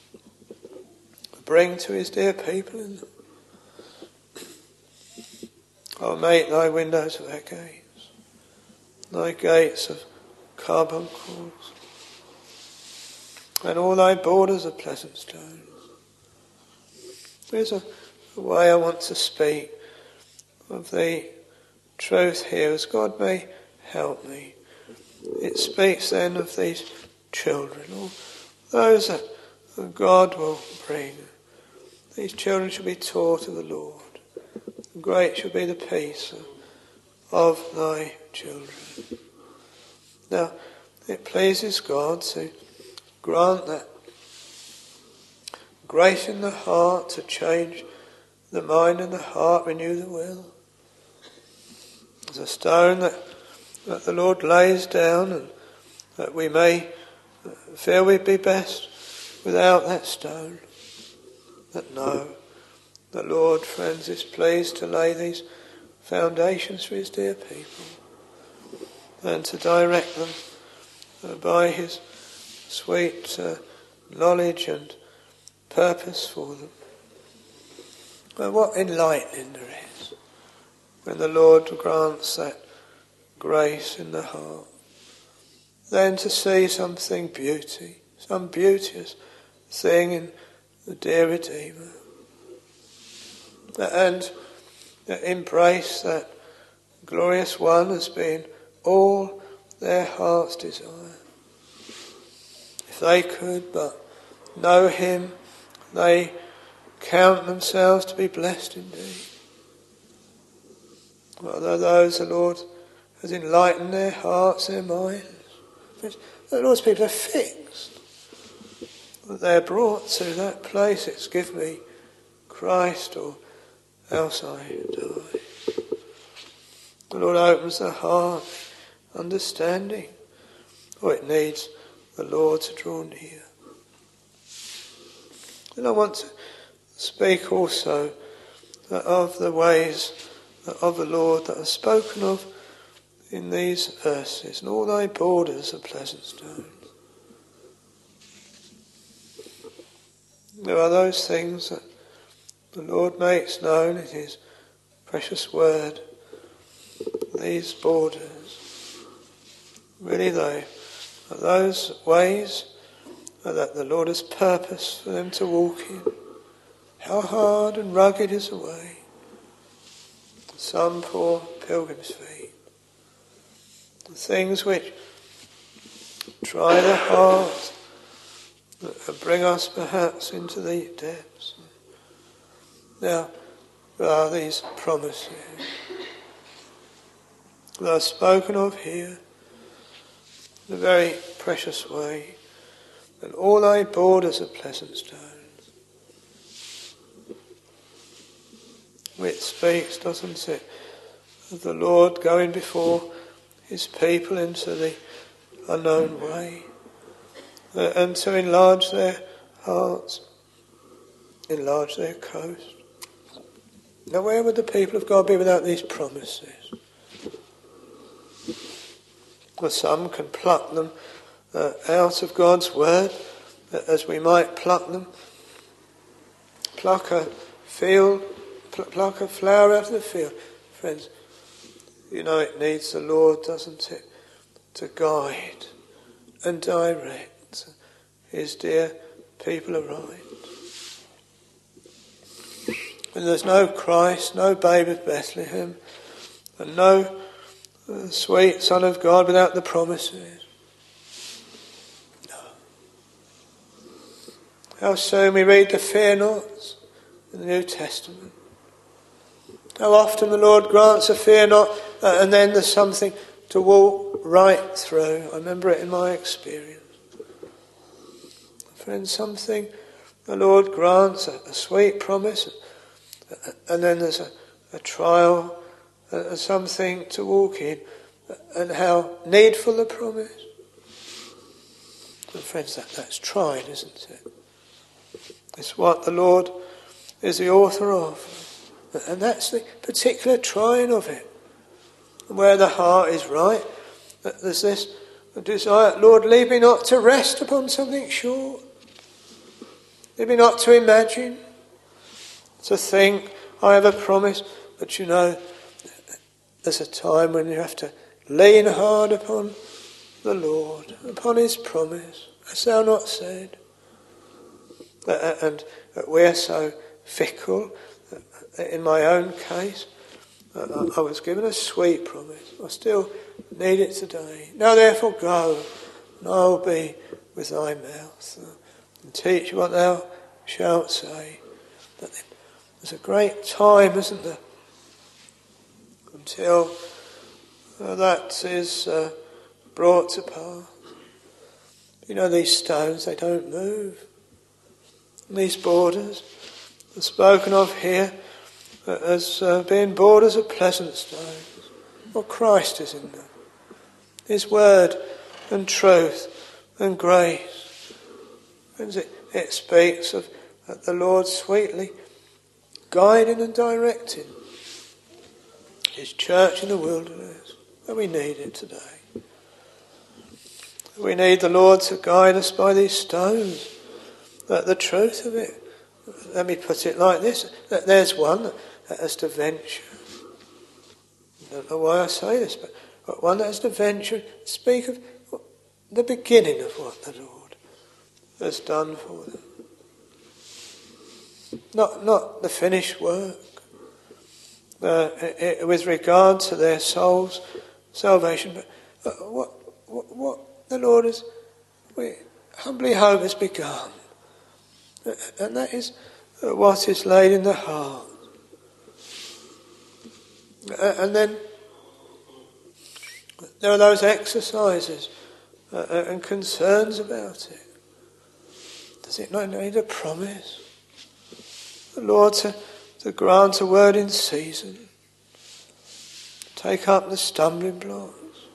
bring to his dear people in them. Oh, make thy windows of thy gates, thy gates of carbuncles, and all thy borders of pleasant stones. There's a, a way I want to speak of the truth here, as God may help me. It speaks then of these children, or those that God will bring. These children shall be taught of the Lord. Great shall be the peace of thy children. Now, it pleases God to grant that grace in the heart to change the mind and the heart, renew the will. There's a stone that, that the Lord lays down, and that we may feel we'd be best without that stone. But no, the Lord, friends, is pleased to lay these foundations for his dear people and to direct them uh, by his sweet uh, knowledge and purpose for them. And what enlightening there is when the Lord grants that grace in the heart. Then to see something beauty, some beauteous thing in the dear Redeemer, and embrace that glorious one as being all their heart's desire. If they could but know him, they count themselves to be blessed indeed. Although those the Lord has enlightened their hearts, their minds, the Lord's people are fixed. They're brought to that place. It's give me Christ or else I die. The Lord opens the heart, understanding. Oh, it needs the Lord to draw near. And I want to speak also of the ways of the Lord that are spoken of in these verses. And all thy borders are pleasant stones. There are those things that the Lord makes known in his precious word. These borders, really though, are those ways that the Lord has purposed for them to walk in. How hard and rugged is the way. Some poor pilgrim's feet. The things which try the heart, that bring us perhaps into the depths. Now, there are these promises that are spoken of here in a very precious way. And all thy borders are pleasant stones. Which speaks, doesn't it, of the Lord going before his people into the unknown way, uh, and to enlarge their hearts, enlarge their coast. Now, where would the people of God be without these promises? Well, some can pluck them uh, out of God's word, uh, as we might pluck them. Pluck a field, pl- pluck a flower out of the field. Friends, you know it needs the Lord, doesn't it, to guide and direct his dear people aright. And there's no Christ, no babe of Bethlehem, and no uh, sweet Son of God without the promises. No. How soon we read the fear nots in the New Testament. How often the Lord grants a fear not, uh, and then there's something to walk right through. I remember it in my experience. Friends, something the Lord grants, a, a sweet promise, uh, and then there's a, a trial, uh, something to walk in, uh, and how needful the promise. And friends, that, that's tried, isn't it? It's what the Lord is the author of. And that's the particular trying of it. Where the heart is right, there's this desire, Lord, lead me not to rest upon something short. Lead me not to imagine, to think, I have a promise, but you know, there's a time when you have to lean hard upon the Lord, upon his promise. Hast thou not said? And we're so fickle. In my own case, I was given a sweet promise. I still need it today. Now therefore go, and I will be with thy mouth, and teach what thou shalt say. But there's a great time, isn't there, until uh, that is uh, brought to pass. You know, these stones, they don't move. And these borders are spoken of here as uh, being borders of pleasant stones. Well, Christ is in them. His word and truth and grace. And it, it speaks of uh, the Lord sweetly guiding and directing his church in the wilderness. And we need it today. We need the Lord to guide us by these stones. That the truth of it. Let me put it like this. That there's one that has to venture. I don't know why I say this, but one that has to venture, speak of the beginning of what the Lord has done for them. Not, not the finished work. Uh, it, with regard to their souls' salvation, but uh, what, what, what the Lord has, we humbly hope, has begun. And that is what is laid in the heart. And then there are those exercises and concerns about it. Does it not need a promise? The Lord to, to grant a word in season. Take up the stumbling blocks.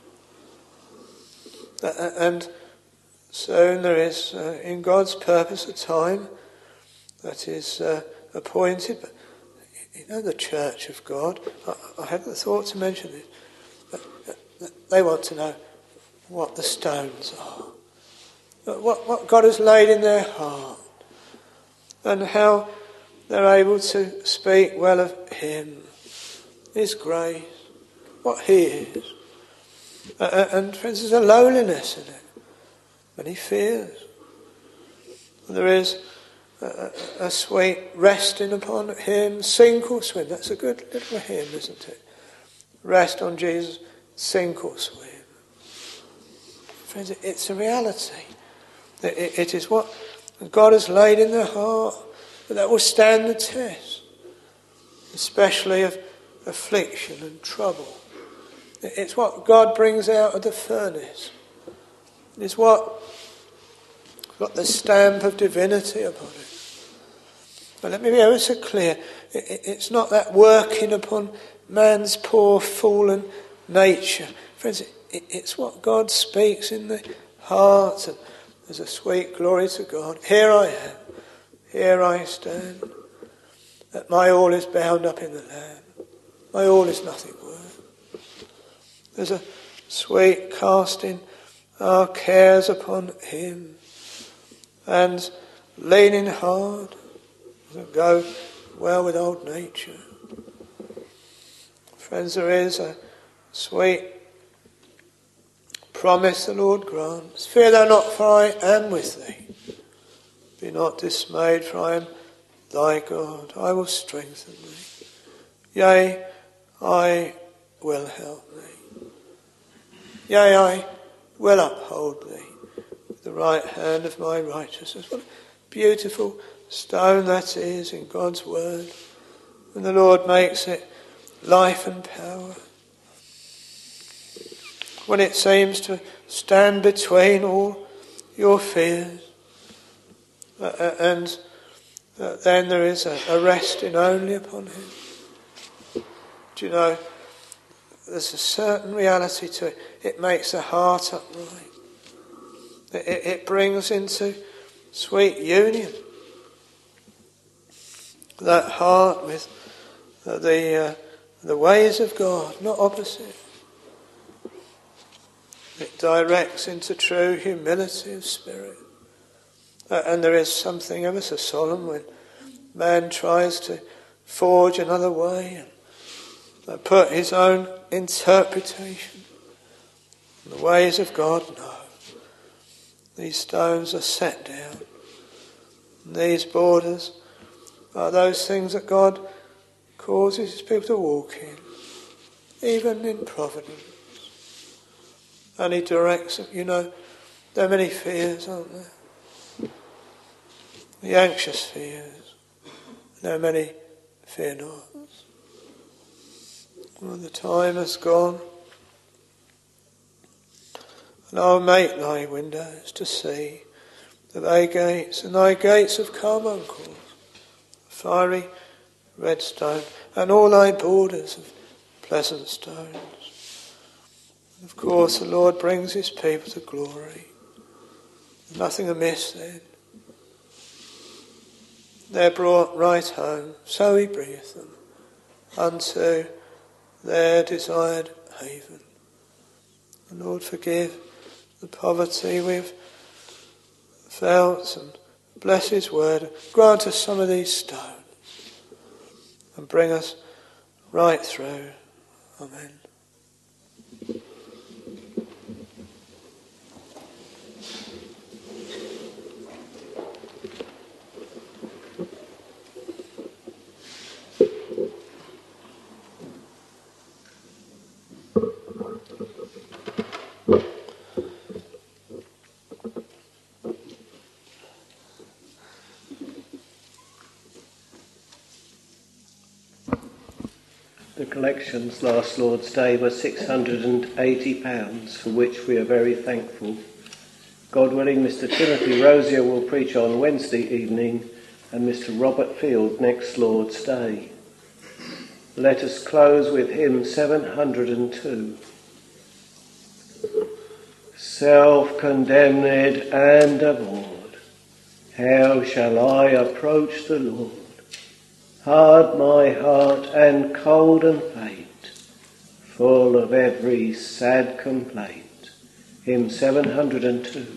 And soon there is uh, in God's purpose a time that is uh, appointed. But you know, the church of God, I, I had the thought to mention this, but they want to know what the stones are, what, what God has laid in their heart, and how they're able to speak well of him, his grace, what he is. Uh, and friends, there's a lowliness in it, many fears. And there is A, a sweet resting upon him, sink or swim. That's a good little hymn, isn't it? Rest on Jesus, sink or swim. Friends, it's a reality. It, it is what God has laid in their heart that will stand the test, especially of affliction and trouble. It's what God brings out of the furnace. It's what got the stamp of divinity upon it. But let me be ever so clear. It's not that working upon man's poor fallen nature. Friends, it's what God speaks in the heart. And there's a sweet glory to God. Here I am. Here I stand. That my all is bound up in the Lamb. My all is nothing worth. There's a sweet casting our cares upon him. And leaning hard. Doesn't go well with old nature. Friends, there is a sweet promise the Lord grants. Fear thou not, for I am with thee. Be not dismayed, for I am thy God. I will strengthen thee. Yea, I will help thee. Yea, I will uphold thee with the right hand of my righteousness. What a beautiful stone that is in God's word. When the Lord makes it life and power. When it seems to stand between all your fears, uh, and uh, then there is a, a resting only upon him. Do you know, there's a certain reality to it. It makes the heart upright. It, it, it brings into sweet union that heart with uh, the uh, the ways of God, not opposite. It directs into true humility of spirit. Uh, and there is something ever so solemn when man tries to forge another way and uh, put his own interpretation. And the ways of God, no. These stones are set down. And these borders are those things that God causes his people to walk in, even in providence. And he directs them. You know, there are many fears, aren't there? The anxious fears. There are many fear nots. Well, the time has gone. And I'll make thy windows to see the thy gates, and thy gates of carbuncles, fiery red stone, and all thy borders of pleasant stones. Of course, the Lord brings his people to glory. Nothing amiss then. They're brought right home, so he bringeth them, unto their desired haven. And Lord, forgive the poverty we've felt, and bless his word. Grant us some of these stones, and bring us right through. Amen. The collections last Lord's Day were six hundred eighty pounds, for which we are very thankful. God willing, Mister Timothy Rosier will preach on Wednesday evening and Mister Robert Field next Lord's Day. Let us close with hymn seven hundred two. Self-condemned and abhorred, how shall I approach the Lord? Hard my heart and cold and faint, full of every sad complaint. Hymn seven hundred two.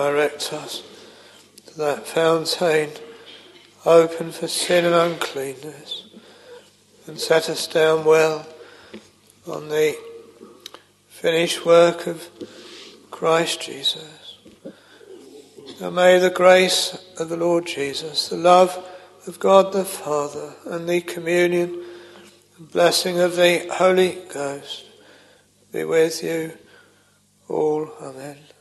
direct us to that fountain open for sin and uncleanness, and set us down well on the finished work of Christ Jesus. And may the grace of the Lord Jesus, the love of God the Father, and the communion and blessing of the Holy Ghost be with you all. Amen.